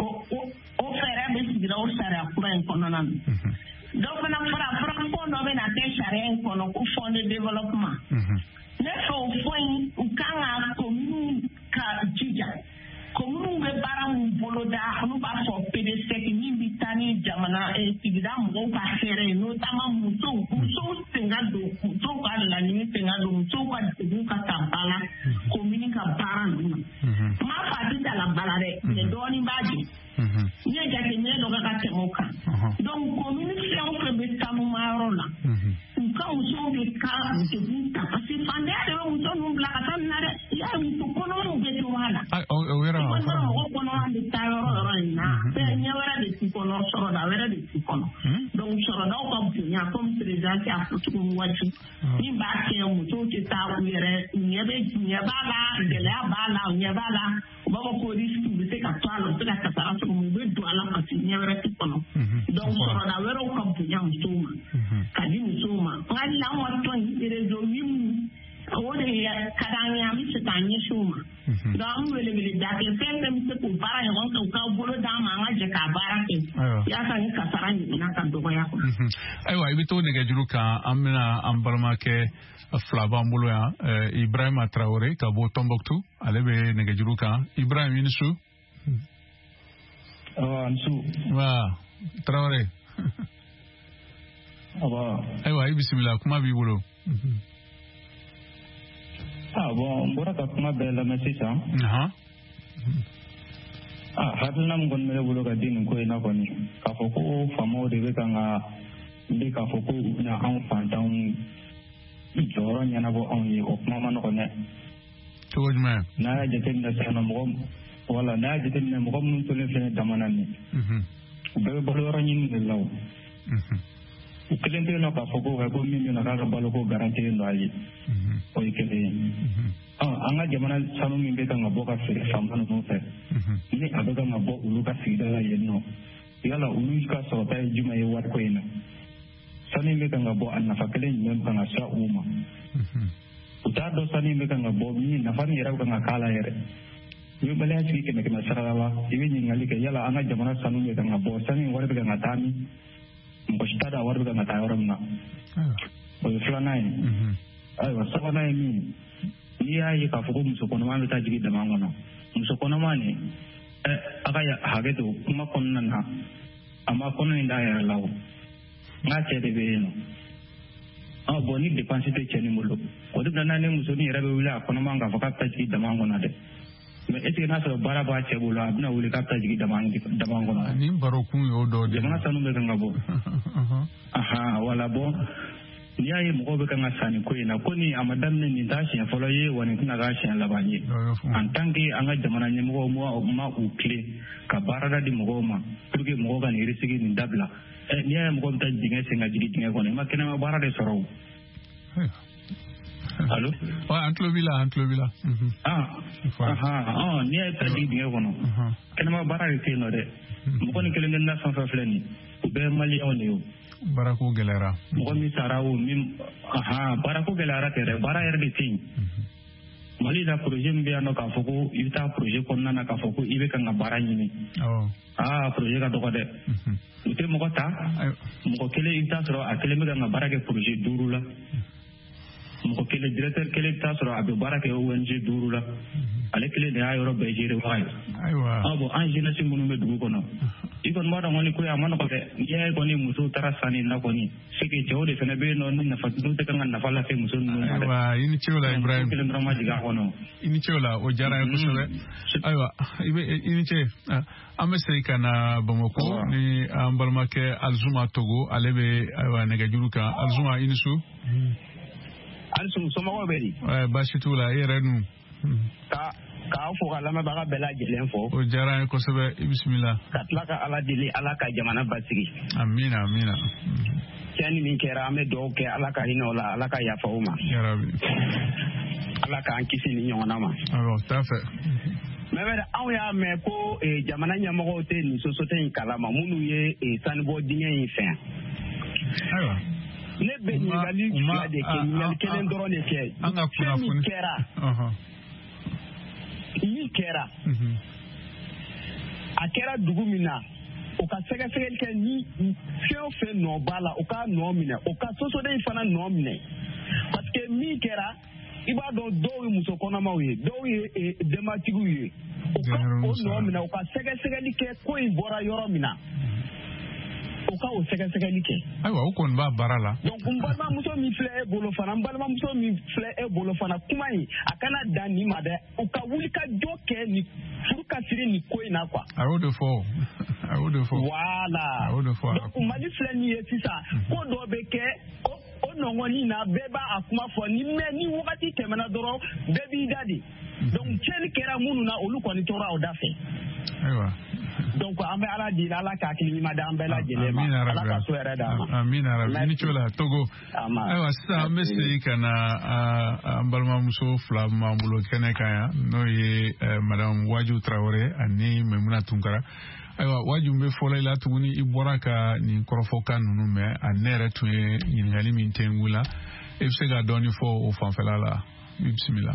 o fɛɛrɛ bɛ sigira o sariya kura in kɔnɔna na. dɔw fana fɔra fond dɔ bɛ na kɛ sariya in kɔnɔ ko fond de développement. ne fɛ o fond in u kan ka commune ka jija commune bɛ baara min boloda olu b'a fɔ PDSEC min bɛ taa ni jamana sigida mɔgɔw ka hɛrɛ ye notamment musow sen ka don musow ka laɲini sen ka don musow ka degun ka ta ba la commune ka baara ninnu na. n m'a fɔ a tɛ ta la ba la dɛ mais dɔɔnin b'a jɛ. n ye jateminɛ dɔ kɛ ka tɛmɛ o kan donc commune fɛn o fɛn bɛ tanumayɔrɔ la u ka musow bɛ ka degun ta parce que fantanya de bɛ muso ninnu bila ka taa nin na dɛ i y'a ye muso kɔnɔmaw bɛ to a la mɔgɔ kɔnɔma bɛ taa yɔrɔ in na ɲɛ wɛrɛ de t'i kɔnɔ sɔrɔda wɛrɛ de t'i kɔnɔ donc sɔrɔdaw ka bonya comme président y'a fɔ cogo min Waju min b'a kɛ musow tɛ taa u yɛrɛ ɲɛ b'a la gɛlɛya b'a la u ɲɛ b'a la u b'a fɔ ko risque u bɛ se ka to a la u bɛ se ka kasara sɔrɔ u bɛ don a la parce que ɲɛ wɛrɛ t'i kɔnɔ donc sɔrɔda wɛrɛw ka bonya musow ma ka di musow ma nka hali an ka tɔn réseau min o de ka d'an ye an bɛ se k'an ɲɛsin u ma donc an bɛ weleweleda kɛ fɛn fɛn bɛ se k'o baara ɲɔgɔn kɛ u ka bolo d'an ma an ka jɛ k'a baara kɛ yaasa ni kasara ɲɔgɔnna ka dɔgɔya quoi. ayiwa i bɛ to nɛgɛjuru kan an bɛna an balimakɛ fila b'an bolo yan Ibrahima Traoré ka bɔ Tombouctou ale bɛ nɛgɛjuru kan Ibrahima i ni su. wa Traoré. ayiwa i bisimila kuma b'i bolo. bon n bɔra ka kuma bɛɛ lamɛn sisan. hakilina min kɔni bɛ ne bolo ka di nin ko in na kɔni k'a fɔ ko faamaw de bɛ kan ka wuli k'a fɔ ko u bɛna anw fantanw jɔyɔrɔ ɲɛnabɔ anw ye o kuma ma nɔgɔn dɛ. cogo jumɛn n'a y'a jateminɛ sisan mɔgɔ wala n'a y'a jateminɛ mɔgɔ minnu tolen filɛ damana nin u bɛɛ bɛ balo yɔrɔ ɲini de la o u kelen tɛ yen nɔ k'a fɔ ko min bɛ na k'a ka baloko garantilen don a ye o ye kelen ye an ka jamana sanu min bɛ kan ka bɔ ka feere fanba ninnu fɛ ni a bɛ kan ka bɔ olu ka sigida la yen nɔ yala olu ka sɔrɔta ye jumɛn ye wariko in na sanu in bɛ kan ka bɔ a nafa kelen jumɛn kan ka sira u ma u t'a dɔn sanu in bɛ kan ka bɔ min nafa min yɛrɛ bɛ kan ka k'a la yɛrɛ i bɛ baliya sigi 100 sara la i bɛ ɲininkali kɛ yala an ka jamana sanu bɛ kan ka bɔ sanu in wari bɛ kan ka taa min mɔgɔ si t'a dɔn a wari bɛ kan ka taa yɔrɔ min na o ye filanan ye ayiwa sabanan ye min n'i y'a ye k'a fɔ ko muso kɔnɔma bɛ taa jigin dama kɔnɔ muso kɔnɔma nin a ka hakɛ to kuma kɔnɔna na a ma kɔnɔ in d'a yɛrɛ la o n'a cɛ de bɛ yen nɔ bon ni dépense tɛ cɛ nin bolo o de nana ni muso ni yɛrɛ bɛ wuli a kɔnɔma k'a fɔ k'a bɛ taa jigin dama kɔnɔ dɛ mais est ce que n'a sɔrɔ baara b'a cɛ bolo a bɛna wuli k'a bɛ taa jigin dama kɔnɔ ni baro kun y'o dɔ de jamana sanu bɛ kan ka bɔ wala bon n'i y'a ye mɔgɔw bɛ kan ka sanni ko in na ko ni a ma daminɛ nin t'a siɲɛ fɔlɔ ye wa nin tɛna k'a siɲɛ laban ye en tant que an ka jamana ɲɛmɔgɔw ma u tile ka baarada di mɔgɔw ma pour que mɔgɔw ka nin risque nin dabila n'i y'a ye mɔgɔw bɛ taa dingɛ sen ka jigin dingɛ kɔnɔ i ma kɛnɛma baara de sɔrɔ o allo an tulo b'i la n'i y'a ye taa jigin dingɛ kɔnɔ kɛnɛma baara de tɛ yen nɔ dɛ mɔgɔ ni kelen kelen na fɛn fɛn filɛ nin u bɛɛ ye maliyɛnw de ye o baarako gɛlɛyara mɔgɔ min sara o min baarako gɛlɛyara tɛ dɛ baara yɛrɛ de tɛ yen mali la projet min bɛ yan nɔ k'a fɔ ko i bɛ taa projet kɔnɔna na k'a fɔ ko i bɛ kan ka baara ɲini projet ka dɔgɔ dɛ u tɛ mɔgɔ ta mɔgɔ kelen i bɛ taa sɔrɔ a kelen bɛ kan ka baara kɛ projet 5 la mɔgɔ kelen directeur kelen i bɛ taa sɔrɔ a bɛ baara kɛ ONG 5 la ale kelen de y'a yɔrɔ bɛɛ gérer baga ye bon an jeunesse minnu bɛ dugu kɔnɔ i kɔni b'a dɔn kɔni ko a ma nɔgɔ dɛ n'i y'a kɔni musow taara sanni na kɔni c'est que cɛw de fana bɛ yen nɔ ni nafa n'u tɛ kan ka nafa lase muso ninnu ma dɛ ayiwa i ni ce o la Ibrahim kelen dɔrɔn ma jigin a kɔnɔ i ni ce o la o diyara n ye kosɛbɛ ayiwa i ni ce an bɛ segin ka na Bamako ni an balimakɛ Alizuma Togo ale bɛ ayiwa nɛgɛjuru kan Alizuma i ni su Alizuma somɔgɔw bɛ di baasi t'u la i yɛrɛ dun k'a fɔ ka lamɛnbaga bɛɛ lajɛlen fɔ o diyara n ye kosɛbɛ i bisimila ka tila ka ala deli ala ka jamana basigi amina tiɲɛni min kɛra an bɛ dugawu kɛ ala ka hinɛ o la ala ka yafa o ma ala k'an kisi ni ɲɔgɔnna ma t'a fɛ mais anw y'a mɛn ko jamana ɲɛmɔgɔw tɛ nin société in kalama minnu ye sanubɔ dingɛ in fɛ ayiwa ne bɛ ɲininkali fila de kɛ ɲininkali kelen dɔrɔn de kɛ fɛn min kɛra min kɛra a kɛra dugu min na o ka sɛgɛsɛgɛli kɛ ni fɛn o fɛn nɔ b'a la o ka nɔ minɛ o ka société in fana nɔ minɛ parce que min kɛra i b'a dɔn dɔw ye muso kɔnɔmaw ye dɔw ye denbatigiw ye o ka o nɔ minɛ o ka sɛgɛsɛgɛli kɛ ko in bɔra yɔrɔ min na o ka o sɛgɛsɛgɛli kɛ ayiwa o kɔni b'a baara la donc n balimamuso min filɛ e bolo fana n balimamuso min filɛ e bolo fana kuma in a kana dan nin ma dɛ u ka wuli ka jɔ kɛ ni furu ka siri nin ko in na quoi a y'o de fɔ voilà donc mali filɛ nin ye sisan ko dɔ bɛ kɛ o nɔgɔnin na bɛɛ b'a kuma fɔ ni wagati tɛmɛna dɔrɔn bɛɛ b'i da de donc tiɲɛni kɛra minnu na olu kɔni tora o da fɛ ayiwa donc an bɛ ala deli ala k'a hakili ɲuman di an bɛɛ lajɛlen ma ala ka so yɛrɛ d'a ma amina rabi i ni ce o la Togo ayiwa sisan an bɛ segin ka na an balimamuso fila min b'an bolo kɛnɛ kan yan n'o ye madame Waju Traoré ani Maimuna Tunkara ayiwa Waju bɛ fɔlɔ i la tuguni i bɔra ka nin kɔrɔfɔkan ninnu mɛn a ne yɛrɛ tun ye ɲininkali min tɛ n wula i bɛ se ka dɔɔni fɔ o fanfɛla la i bisimila.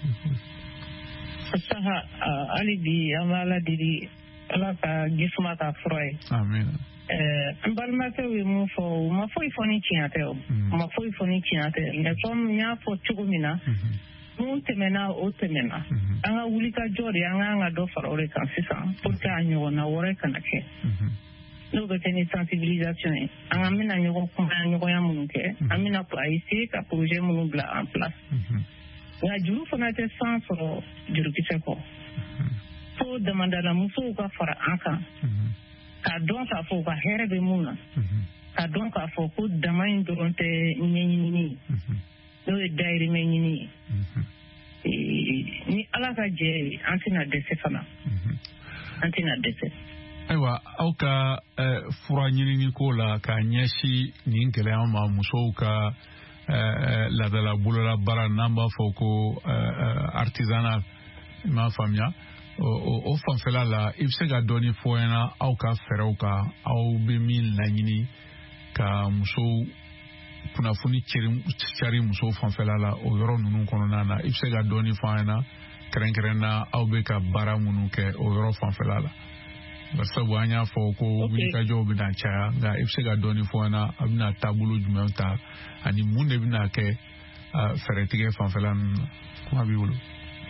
hali bi an bɛ ala deli ala ka gisuma ka fura ye n balimakɛw ye mun fɔ u ma foyi fɔ ni tiɲɛ tɛ o ma foyi fɔ ni tiɲɛ tɛ mais comme n y'a fɔ cogo min na mun tɛmɛna o tɛmɛna an ka wuli ka jɔ de an k'an ka dɔ fara o de kan sisan pour que a ɲɔgɔnna wɛrɛ kana kɛ n'o bɛ kɛ ni sensibilisation ye an ka bɛna ɲɔgɔn kumaya ɲɔgɔnya minnu kɛ an bɛna a essayer ka projet minnu bila en place nka juru fana tɛ san sɔrɔ jurukisɛ kɔ fo damadala musow ka fara an kan k'a dɔn k'a fɔ u ka hɛrɛ bɛ mun na k'a dɔn k'a fɔ ko dama in dɔrɔn tɛ ɲɛɲinini n'o ye dayirimɛ ɲini ye ni ala ka jɛ an tɛna dɛsɛ fana an tɛna dɛsɛ. Ayiwa aw ka fura ɲinini ko la ka ɲɛsi nin gɛlɛya ma musow ka ladala bolola baara n'an b'a fɔ ko artisanal i m'a faamuya o fanfɛla la i bɛ se ka dɔɔni fɔ ɲɛna aw ka fɛɛrɛw kan aw bɛ min laɲini ka musow kunnafoni cari musow fanfɛla la o yɔrɔ ninnu kɔnɔna na i bɛ se ka dɔɔni fɔ ɲɛna kɛrɛnkɛrɛnna aw bɛ ka baara minnu kɛ o yɔrɔ fanfɛla la. Sabu an y'a fɔ ko wulikajɔw bɛna caya nka i bɛ se ka dɔɔni fɔ ɲɛna a bɛna taabolo jumɛn ta ani mun de bɛna kɛ fɛɛrɛtigɛ fanfɛla ninnu na kuma b'i bolo.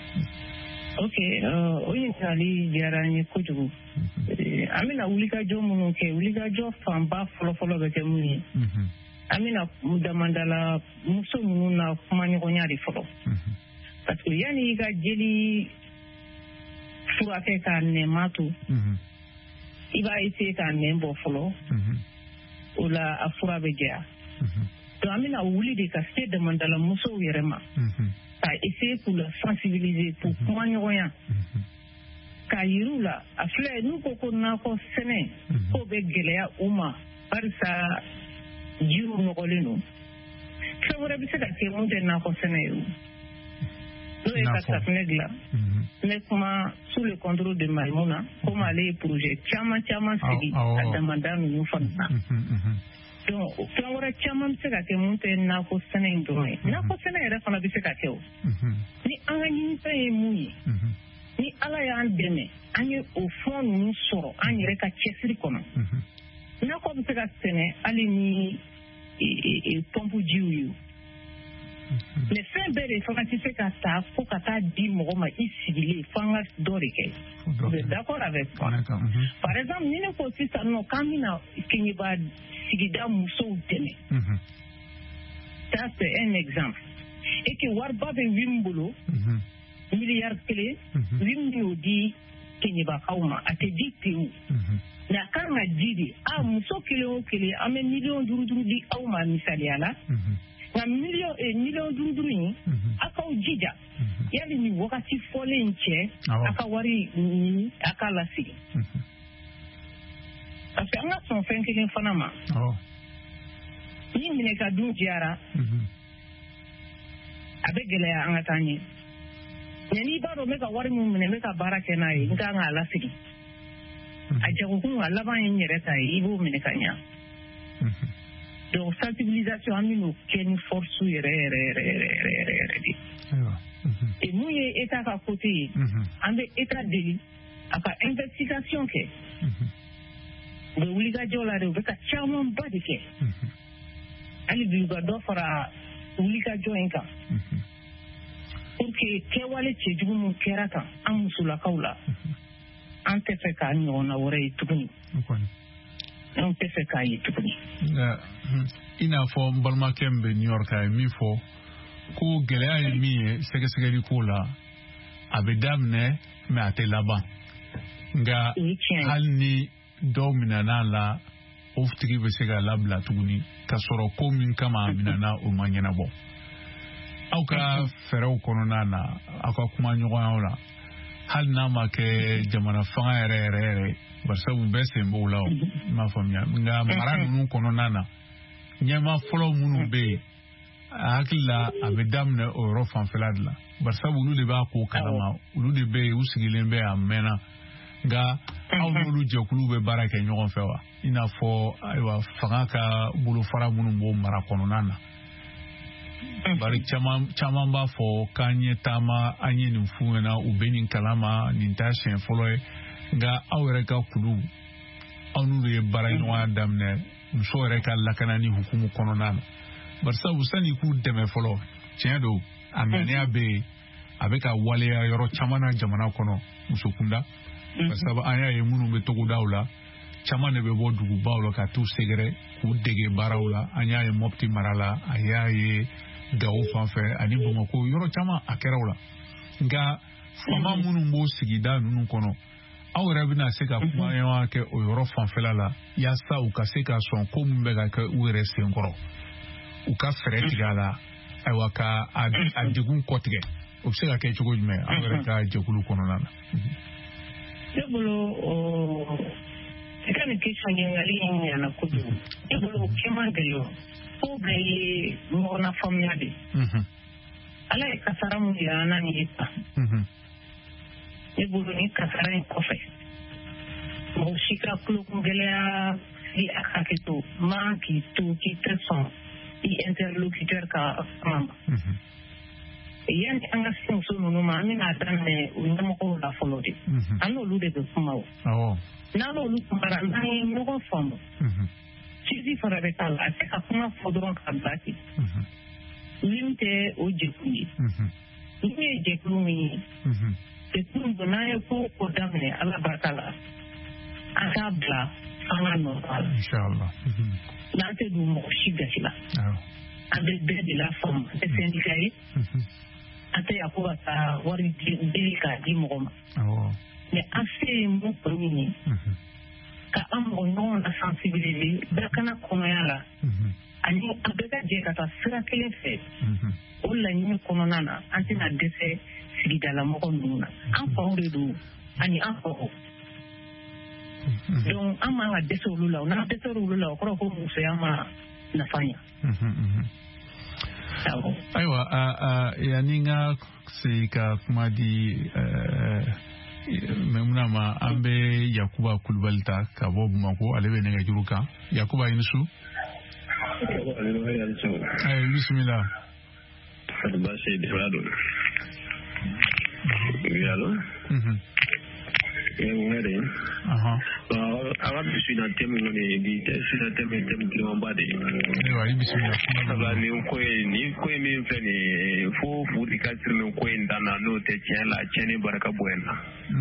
Ok, o ɲininkali diyara n ye kojugu. An bɛna wulikajɔ minnu kɛ wulikajɔ fanba fɔlɔfɔlɔ bɛ kɛ mun ye an bɛna damandala muso ninnu na kumaɲɔgɔnya de fɔlɔ parce que yanni i ka jeli furakɛ k'a nɛma to i b'a essayer k'a nɛn bɔ fɔlɔ o la a fura bɛ jɛya donc an bɛna wuli de ka se damandala musow yɛrɛ ma ka essayer k'u la sensibiliser pour kumaɲɔgɔnya k'a yir'u la a filɛ n'u ko nakɔ sɛnɛ k'o bɛ gɛlɛya u ma barisa jiw nɔgɔlen don fɛn wɛrɛ bɛ se ka kɛ mun tɛ nakɔ sɛnɛ ye n'o ye ka safunɛ dilan n bɛ kuma sous le contrôle de Maïmouna komi ale ye projet caman sigi a damada ninnu fana na donc fɛn wɛrɛ caman bɛ se ka kɛ mun tɛ nakɔ sɛnɛ in dɔrɔn ye nakɔ sɛnɛ yɛrɛ fana bɛ se ka kɛ o ni an ka ɲinifɛn ye mun ye ni ala y'an dɛmɛ an ye o fɛn ninnu sɔrɔ an yɛrɛ ka cɛsiri kɔnɔ nakɔ bɛ se ka sɛnɛ hali ni pɔmpu jiw ye mais fɛn bɛɛ de fana tɛ se ka taa fo ka taa di mɔgɔ ma i sigilen fo an ka dɔ de kɛ vous êtes d'accord avec moi par exemple ni ne ko sisan nɔ k'an bɛna Keɲeba sigida musow dɛmɛ ça c'est un exemple et que wariba bɛ win bolo miliyari 1 win bɛ y'o di Keɲebakaw ma a tɛ di ten nka a kan ka di de muso kelen o kelen an bɛ miliyɔn 5 di aw ma misaliya la nka miliyɔn 5 in a k'aw jija yali nin wagati fɔlen in cɛ a ka wari ɲini a k'a lasigi parce que an ka sɔn fɛn kelen fana ma ni minɛkadun diyara a bɛ gɛlɛya an ka taa ɲɛ mɛ n'i b'a dɔn n bɛ ka wari min minɛ n bɛ ka baara kɛ n'a ye n kan k'a lasigi a jagokun a laban ye n yɛrɛ ta ye i b'o minɛ ka ɲa donc sensibilisation an bɛn'o kɛ ni force yɛrɛ de et mun ye état ka côté ye an bɛ état deli a ka investigation kɛ u bɛ wulikajɔ la de u bɛ ka camanba de kɛ hali bi u ka dɔ fara wulikajɔ in kan pour que kɛwale cɛjugu min kɛra kan an musolakaw la an tɛ fɛ k'a ɲɔgɔnna wɛrɛ ye tuguni an tɛ fɛ k'a ye tuguni i n'a fɔ n balimakɛ min bɛ New York a ye min fɔ ko gɛlɛya ye min ye sɛgɛsɛgɛli ko la a bɛ daminɛ mɛ a tɛ laban nka hali ni dɔw minɛna la o tigi bɛ se ka labila tuguni ka sɔrɔ ko min kama a minɛna o ma ɲɛnabɔ aw ka fɛɛrɛw kɔnɔna na aw ka kuma ɲɔgɔnyaw la hali n'a ma kɛ jamana fanga yɛrɛ barisabu bɛɛ sen b'o la o i m'a faamuya nka mara ninnu kɔnɔna na ɲɛma fɔlɔ minnu bɛ yen a hakili la a bɛ daminɛ o yɔrɔ fanfɛla de la barisabu olu de b'a ko kalama olu de bɛ yen u sigilen bɛ a mɛnna nka aw n'olu jɛkulu bɛ baara kɛ ɲɔgɔn fɛ wa i n'a fɔ ayiwa fanga ka bolofara minnu b'o mara kɔnɔna na bari caman b'a fɔ k'an ye taama an ye nin f'u ɲɛna u bɛ nin kalama nin t'a siɲɛ fɔlɔ ye nka aw yɛrɛ ka kulu aw n'u ye baara ɲɔgɔnya daminɛ muso yɛrɛ ka lakanani hukumu kɔnɔna na barisabu sani k'u dɛmɛ fɔlɔ tiɲɛ don a ŋaniya bɛ yen a bɛ ka waleya yɔrɔ caman na jamana kɔnɔ muso kunda barisabu an y'a ye minnu bɛ togodaw la caman de bɛ bɔ dugubaw la ka t'u sɛgɛrɛ k'u dege baaraw la an y'a ye Mopti mara la a y'a ye Gawo fan fɛ ani Bamakɔ yɔrɔ caman a kɛra o la nka fama minnu b'o sigida ninnu kɔnɔ aw yɛrɛ bɛna se ka kumaɲɔgɔnya kɛ o yɔrɔ fanfɛla la yaasa u ka se ka sɔn ko min bɛ ka kɛ u yɛrɛ senkɔrɔ u ka fɛɛrɛ tigɛ a la ayiwa ka a degun kɔtigɛ obsega ke cogo jumɛn an yɛrɛ ka jɛkulu kɔnɔna na ne bolo i ka nin question ɲininkali in ɲana kojugu ne bolo kɛman gɛlɛn fo bɛɛ ye ɲɔgɔnna faamuya de ala ye kasara mun yira an na nin ye ta ne bolo ni kasara in kɔfɛ mɔgɔ si ka kulokun gɛlɛya si a hakɛ to man k'i to k'i tɛ sɔn i interlocuteur ka kuma ma yanni an ka se muso ninnu ma an bɛna daminɛ o ɲɛmɔgɔw la fɔlɔ de an n'olu de bɛ kuma o n'an n'olu kumara n'an ye ɲɔgɔn faamu sisi fana bɛ k'a la a tɛ ka kuma fɔ dɔrɔn ka bila ten min tɛ o jɛkulu ye min ye jɛkulu min ye jɛkulu don n'an ye ko o daminɛ ala barika la an k'a bila an ka nɔ la n'an tɛ don mɔgɔ si gasi la an bɛ bɛɛ de la faamu an tɛ syndicat ye an tɛ yan ko ka taa wari deli k'a di mɔgɔ ma mais an se ye mun kɔni ye ka an mɔgɔ ɲɔgɔn la sensibiliser bɛɛ kana kɔnɔya la ani an bɛɛ ka jɛ ka taa sira kelen fɛ o laɲini kɔnɔna na an tɛna dɛsɛ sigidalamɔgɔ ninnu na an faw de don ani an faw donc an man ka dɛsɛ olu la n'an dɛsɛra olu la o kɔrɔ ko musoya ma nafa ɲa ayiwa yanni n ka se ka kuma di Maimuna ma an bɛ Yakuba Kulubali ta ka bɔ Bamako ale bɛ nɛgɛjuru kan Yakuba i ni su bisimila basi Delgado allo ngere awa bisina temu ngoni di sina temu kilomba de ewa bisina aba ni ko mi feni fo di kasir ko ndana no te tiela cheni baraka buena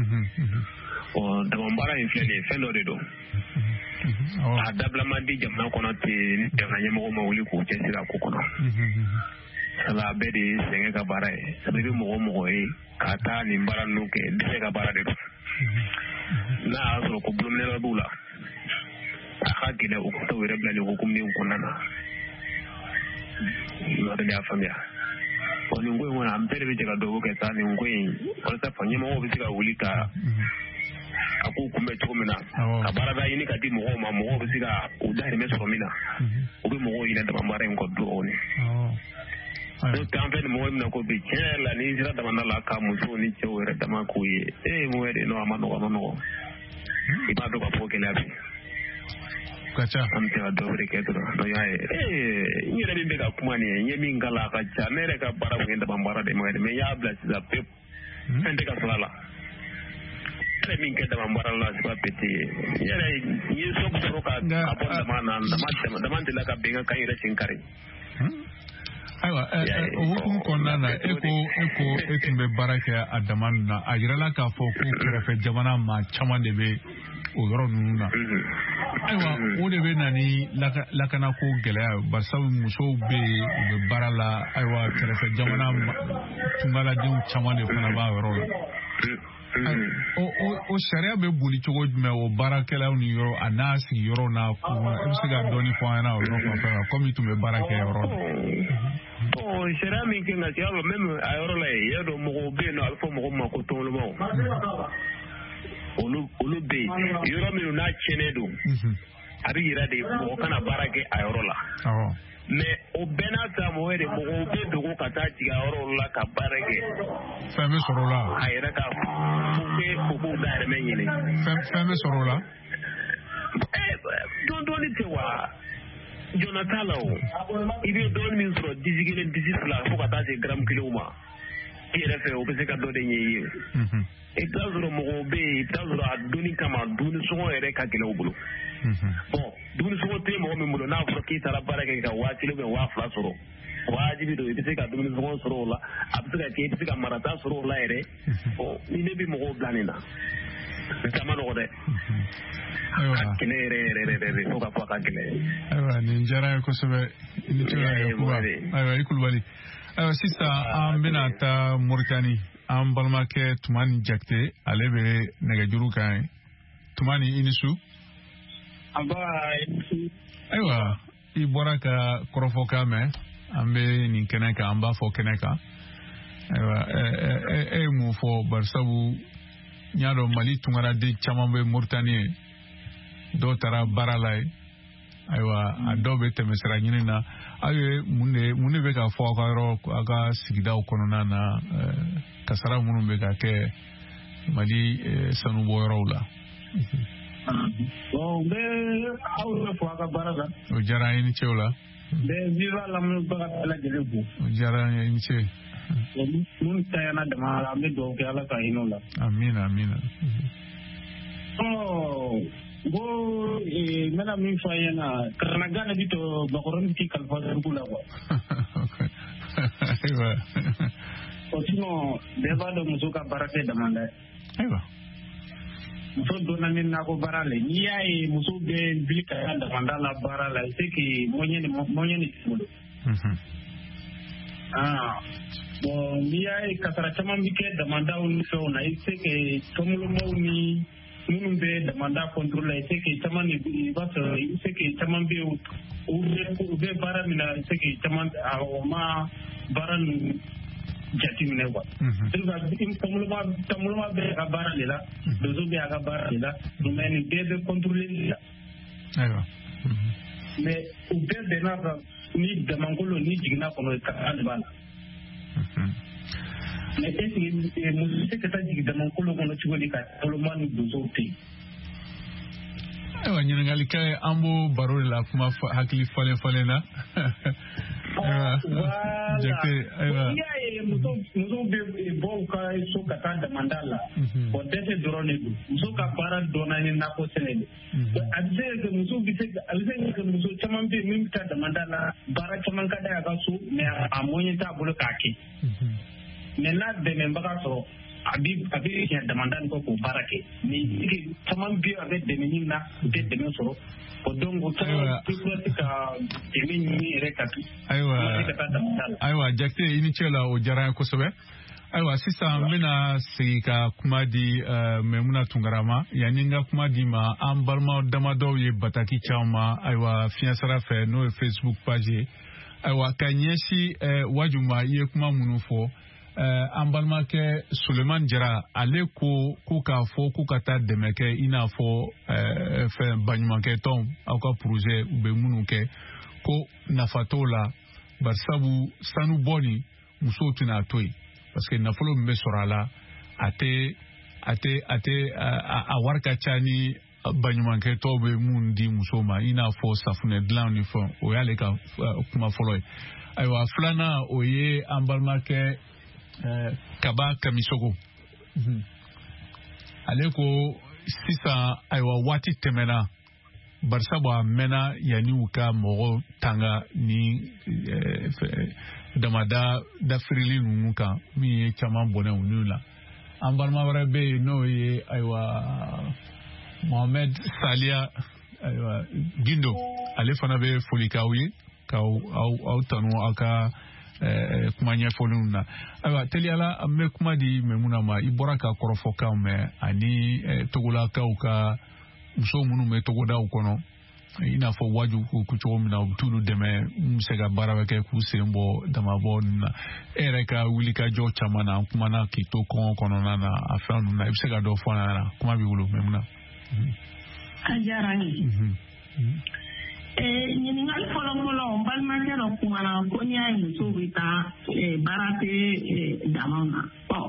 o da mambara infleni feno de do a dabla mandi jamna kono te jamna nyemo mo wuli ko te sira ko kono sala be de senge ka barai sabi mo e kata ni mbara no ke de ka bara de na so ko blumne dula akagile ukuto wirebla ni hukumni ukunana no de afamia oni ngwe ngwana ampere bije ka dogo ke tani ngwe wala fanye mo bisika ulika aku kumbe chomina kabara da yini kati mo bisika udari meso mina ubi mo ina da mambare ngodo oni so tampe mo na ko bi kela ni jira da manala ka muso ni chewere da makuye mo ere no amano iba do ka pokela bi kacha amte dobre ke to do yae nyere bi bega kuma ni nyemi ngala ka cha mere ka bara ngenda bambara de me ya bla za pep ende ka sala tre min ke da bambara la sa peti yere ni so ko ka abon da mana da man la ka benga kan ire chinkari aiwa hukum kɔnɔna na e tun bɛ baara kɛ a dama na a yirala k'a fɔ ko kɛrɛfɛ jamana maa caman de bɛ o yɔrɔ ninnu na ayiwa o de bɛ na ni lakanako gɛlɛya barisabu musow bɛ yen u bɛ baara la ayiwa kɛrɛfɛ jamana tungaladenw caman de fana b'a yɔrɔ la o sariya bɛ boli cogo jumɛn o baarakɛlaw ni yɔrɔ a n'a sigiyɔrɔ n'a kun e bɛ se ka dɔɔni fɔ an ɲɛna o yɔrɔ fanfɛ la komi tun bɛ baara kɛ yɔrɔ la. sariya min kɛ nka yɔrɔ même a yɔrɔ la yen y'a dɔn mɔgɔw bɛ yen nɔ a bɛ fɔ mɔgɔ ma ko tɔnbɔlɔmaw olu bɛ yen yɔrɔ minnu n'a tiɲɛnen don a bɛ yira de mɔgɔ kana baara kɛ a yɔrɔ la. mais o bɛɛ n'a ta mɔgɔ de mɔgɔw bɛ dogo ka taa jigin a yɔrɔ la ka baara kɛ. fɛn bɛ sɔrɔ o la. a yɛrɛ ka fo k'u dahirimɛ ɲini. fɛn bɛ sɔrɔ o la. dɔɔni tɛ wa. jɔna t'a la o i bɛ dɔɔni min sɔrɔ disi kelen disi fila fo ka taa se gramme kelenw ma i yɛrɛ fɛ o bɛ se ka dɔ de ɲɛ i ye i bɛ taa sɔrɔ mɔgɔw bɛ yen i bɛ taa sɔrɔ a donni kama dumuni sɔngɔ yɛrɛ ka gɛlɛn u bolo bon dumuni sɔngɔ tɛ mɔgɔ min bolo n'a fɔra k'i taara baara kɛ ka 1000 ou bien 2000 sɔrɔ wajibi don i bɛ se ka dumuni sɔngɔ sɔrɔ o la a bɛ se ka kɛ i bɛ se ka marata sɔrɔ o la yɛrɛ bon ni ne bɛ mɔgɔw bila nin na jama nɔgɔ dɛ. kɛlɛ yɛrɛ fo ka fɔ ka gɛlɛn. ayiwa nin diyara n ye kosɛbɛ i ni ce Yakuba ayiwa i Kulubali ayiwa sisan an bɛna taa Moritani an balimakɛ Tumani Jakite ale bɛ nɛgɛjuru kan ye Tumani i ni su. ayiwa i bɔra ka kɔrɔfɔkan mɛn an bɛ nin kɛnɛ kan an b'a fɔ kɛnɛ kan mu fo barsabu nyalo Mali tungara de chamambe Mauritanie do tara baralai aywa adobe temesra nyina aye munne be ka fo aga sigida okonona na kasara munu be ka ke Mali sanu boyrola be awre fo aga barala o jara ni chewla be viva la mun baga la jelebu o jara ni che mun tayana de mala me do ke ala ka inola amina go mena min fayena kana gana bito bakoron ti kalfa kula ko aywa otino deba do musuka barate demanda aywa muso dona min na ko barale ni yayi muso be bilika ya demanda la barala seki monyeni mudo bon ni yayi kasara chama mbike demanda on so na seki tomulo mawni munun be demanda contrôle seki chama ni baso seki chama be ube bara mina seki chama ma baran jati mine kwa silva tamuluma be aga bara lela dozo be aga bara lela numeni be contrôler lela aywa mais ube be na ni damangolo ni jigna kono ka bala mais est-ce que musu ke ta jigi damangolo kono chigoli ka toloma ni dozo te aywa nyingali kay ambo baro la kuma hakili fale na muso be bo ka so ka ta demanda la o dete drone du muso ka bara dona ni na ko senele adze ke muso bi se alze ke muso chaman be min ta demanda la bara chaman ka da ga so me amonyi ta bulu kake me na de me baga so abi ya demanda ko barake ni ke chaman bi abe de min na de me so odongo ka emini rekatu aywa jakte inichela o jara ko sobe aywa sisa mina sika kuma di memuna tungarama yaninga kuma di ma ambalma damado ye bataki chama aywa fiansara fe no Facebook page aywa kanyeshi wajuma ye kuma munufo ambalma ke Suleiman Jara ale ko ka fo ko kata demeke ina fo fe banymanke ton aka projet be munuke ko nafatola barsabu sanu boni muso tuna toy parce que nafolo mbe sorala ate a warka chani banymanke to be mundi musoma ina fo safune dlan ni fo o yale ka kuma foloy aywa flana oye ambalma ke kaba kamisogo ale ko sisa aywa wati temena barsaba mena yani uka mogo tanga ni damada da frili nuka mi chama bona unula ambalma barabe no ye aywa Mohamed Salia aywa Gindo ale fana be folikawi ka au tanu aka kumanya foluna aba teliala amme kuma di memuna ma ibora ka korofo ka me ani togola ka uka muso munu me togoda ukono ina fo waju ku to mina tulu deme musega barawe ke ku sembo dama bon era ka wulika jo chamana kuma na kito kono na afanu na ibsega do fona na kuma bi wulu memuna ajarani nyiningal folongolo balmakero kumana konya muso bita barate damana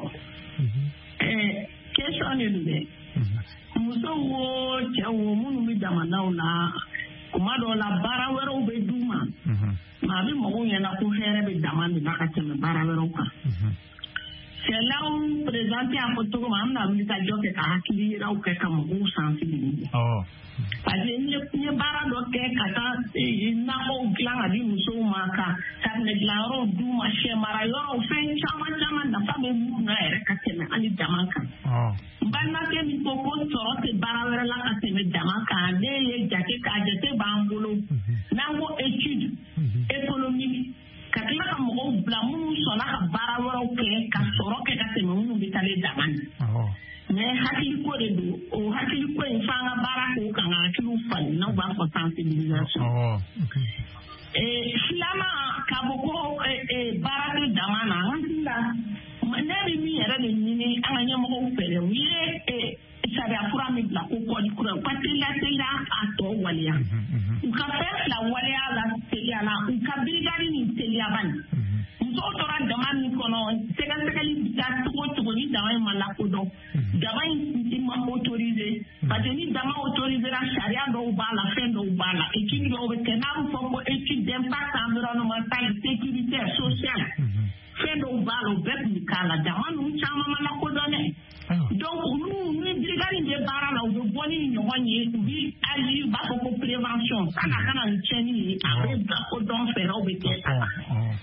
question ile muso wo chawo munu mi damana na kumado la bara wero be duma ma bi mo yana ko here be damana na ka teme bara wero ka c'est là où présenter en photo comme amna mi ka joke ka hakili ra o ke ka mo sensibiliser parce que ni bara do ke kata na o glan abi muso maka tabne glaro du ma she mara yo fe chama na fa be mu na ere ka teme ani jamaka banna ke mi ko to te bara wera la ka teme jamaka de ye jake ka jate bangulo na go étude économique katla ka mo bla mu so na ka bara wera ke ka soro ke ka teme mu bi tale jamana mais hakili ko de do o hakili ko en fanga bara ko kan hakili fal na ba ko sensibilisation filama ka bɔ ko baara kɛ dama na an hakili la ne bɛ min yɛrɛ de ɲini an ka ɲɛmɔgɔw fɛ dɛ u ye sariya kura min bila ko kɔdi kura u ka teliya a tɔ waleya u ka fɛn fila waleya la teliya la u ka birigari ni teliyaba ni musow tora dama min kɔnɔ sɛgɛsɛgɛli bɛ taa cogo o cogo ni dama in ma lakodɔn dama in ma autoriser parce que ni dama autorisera sariya dɔw b'a la fɛn dɔw b'a la étude dɔw bɛ kɛ n'a bɛ fɔ ko étude d'impact environnemental sécuritaire social fɛn dɔw b'a la o bɛɛ tun bɛ k'a la dama ninnu caman ma lakodɔn dɛ donc olu ni birigari bɛ baara la u bɛ bɔ ni ɲɔgɔn ye u bɛ hali u b'a fɔ ko prévention kana ni tiɲɛni ye a bɛ lakodɔn fɛɛrɛw bɛ kɛ a la.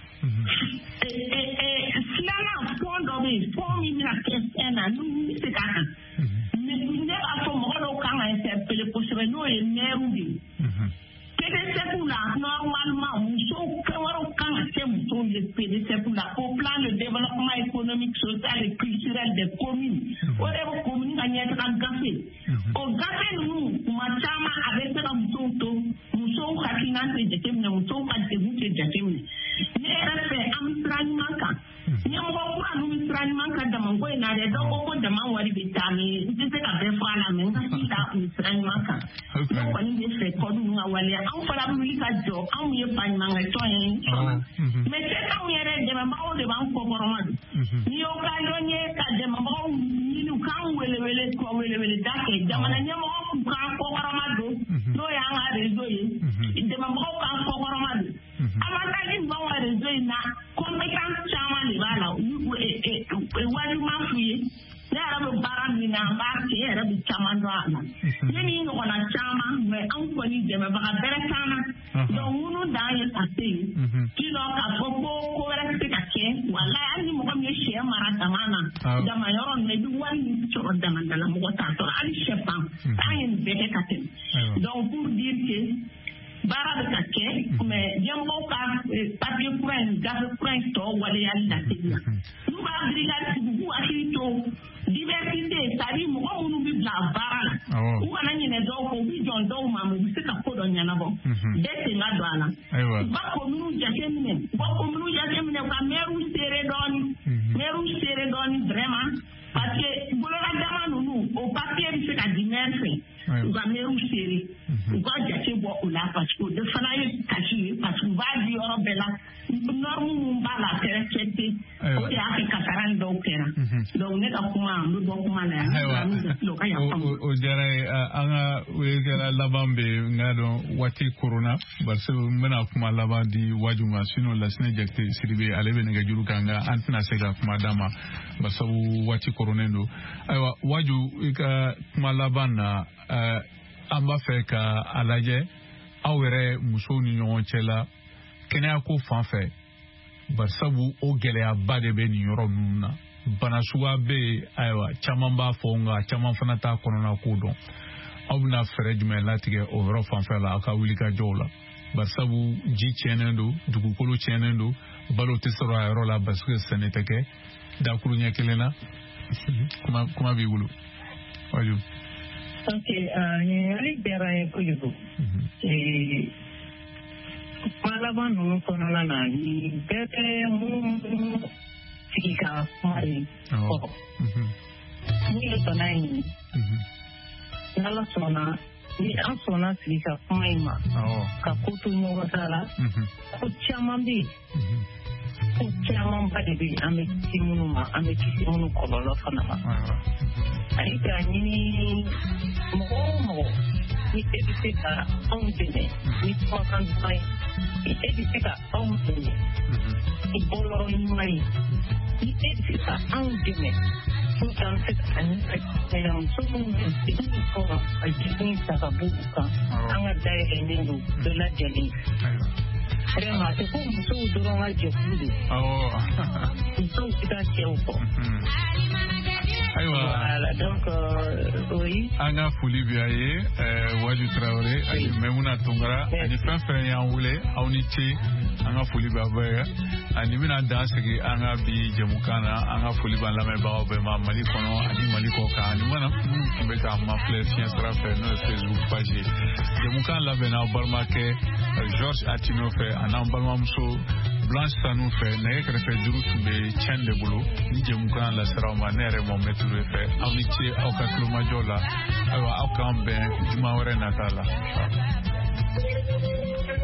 Filanan fɔn dɔ bɛ yen fɔn min bɛna kɛ fɛn na n'u bɛ se k'a kan ne b'a fɔ mɔgɔ dɔw kan ka interpeller kosɛbɛ n'o ye maire de ye PDCF la normalement musow fɛn wɛrɛw kan ka kɛ musow ye PDCF la au plan de développement économique social et culturel des communes o de bɛ commune ka ɲɛtaga gafe o gafe ninnu kuma caman a bɛ se ka musow to musow hakilina tɛ jateminɛ musow ka degun tɛ jateminɛ ne yɛrɛ fɛ an bɛ sira ɲuman kan ɲɛmɔgɔ kura ninnu bɛ sira ɲuman kan damako in na dɛ dɔw ko dama wari bɛ taa mɛ n tɛ se ka bɛɛ fɔ a la mɛ n ka si la u bɛ sira ɲuman kan ne kɔni bɛ fɛ kɔdu ninnu ka waleya anw fana bɛ wuli ka jɔ anw ye baɲumankɛ tɔn ye mɛ cɛ anw yɛrɛ dɛmɛbagaw de b'an kɔkɔrɔma don n'i y'o ka dɔn ye ka dɛmɛbagaw ɲini k'an welewele kɔ welewele da kɛ jamana ɲɛmɔgɔ k'an kɔkɔrɔma don n'o y'an ka réseau ye dɛmɛbagaw k'an kɔkɔrɔma don avantage min b'anw ka réseau in na compétence caman de b'a la wajuman f'u ye ne yɛrɛ bɛ baara min na an b'a kɛ e yɛrɛ bɛ caman dɔn a la ne ni ɲɔgɔnna caman mɛ anw kɔni dɛmɛbaga bɛrɛ t'an na donc minnu dan ye ka se yen sinon k'a fɔ ko wɛrɛ tɛ se ka kɛ walayi hali ni mɔgɔ min ye sɛ mara dama na dama yɔrɔ ninnu i bɛ wari min sɔrɔ damadala mɔgɔ t'a sɔrɔ hali sɛfan an ye nin bɛɛ kɛ ka tɛmɛ donc pour dire que baara bɛ ka kɛ mɛ ɲɛmɔgɔw ka papier kura in gafe kura in tɔ waleyali la teliya n'u b'a birigari sigi k'u hakili to diversité c'est-à-dire mɔgɔ minnu bɛ bila baara la u kana ɲinɛ dɔw kɔ u bɛ jɔn dɔw ma mɛ u bɛ se ka ko dɔ ɲɛnabɔ bɛɛ sen ka don a la u ka kominiw jateminɛ u ka maires seere dɔɔni vraiment parce que bolodama ninnu o papier bɛ se ka di maire fɛ u ka maires seere u ka jate bɔ o la parce que o de fana ye kasi ye parce que u b'a di yɔrɔ bɛɛ la norme min b'a la respecté o de y'a kɛ kasara ni dɔw kɛra donc ne ka kuma n bɛ bɔ kuma la yan o diyara ye an ka kɛra laban bɛ n ka dɔn waati korona parce que n bɛna kuma laban di Waju ma sinon Lasine Jakite Sidibe ale bɛ nɛgɛjuru kan nka an tɛna se ka kuma d'a ma bari sabu waati koronen don ayiwa Waju i ka kuma laban na an b'a fɛ ka a lajɛ aw yɛrɛ musow ni ɲɔgɔn cɛ la kɛnɛya ko fan fɛ bari sabu o gɛlɛyaba de bɛ nin yɔrɔ ninnu na bana suguya bɛ yen ayiwa caman b'a fɔ nka caman fana t'a kɔnɔna ko dɔn aw bɛna fɛɛrɛ jumɛn latigɛ o yɔrɔ fan fɛ la aw ka wuli ka jɔw la bari sabu ji tiɲɛnen don dugukolo tiɲɛnen don balo tɛ sɔrɔ a yɔrɔ la parce que sɛnɛ tɛ kɛ dakuru ɲɛ kelen na kuma b'i bolo Waju. Ok, ɲininkali diyara n ye kojugu. Kuma laban ninnu kɔnɔna na nin bɛɛ bɛ minnu sigi ka kuma de fɔ. Min ye bana in ye. N'Ala sɔnna ni an sɔnna sigi ka kuma in ma ka ko to ɲɔgɔn ta la ko caman bɛ yen. Ko camanba de bɛ yen an bɛ kisi minnu ma an bɛ kisi minnu kɔlɔlɔ fana ma. Ani ka ɲini mɔgɔ o mɔgɔ ni e bɛ se ka anw dɛmɛ ni kumakan duman ye ni e bɛ se ka anw dɛmɛ ni bɔyɔrɔ ɲuman ye ni e bɛ se ka anw dɛmɛ pour que an bɛ se ka ɲɛna muso minnu bɛ degun kɔnɔ ka degun ta ka bɔ u kan an ka dayɛlɛlen don bɛɛ lajɛlen. Vraiment, c'est pour musow dɔrɔn ka jɛkulu de. Musow tɛ ka cɛw kɔ. Ayiwa an ka foli bɛ a ye Waju Tarawele ani Maimuna Tunkara ani fɛn fɛn y'an wele aw ni ce an ka foli bɛ a bɛɛ ani bɛna dan sigi an ka bi jɛmukan na an ka foli b'an lamɛnbagaw bɛɛ ma Mali kɔnɔ ani Mali kɔ kan ani mana minnu tun bɛ k'an mafilɛ fiɲɛ sira fɛ n'o ye Facebook page ye jɛmukan labɛnna balimakɛ George Atino fɛ ani an balimamuso Blanche Sanu fɛ nɛgɛ kɛrɛfɛ juru tun bɛ Tiɛn de bolo ni jɛmukan lasiraw ma ne yɛrɛ Mohamed Touré fɛ aw ni ce aw ka tulomajɔ la ayiwa aw k'an bɛn juma wɛrɛ nata la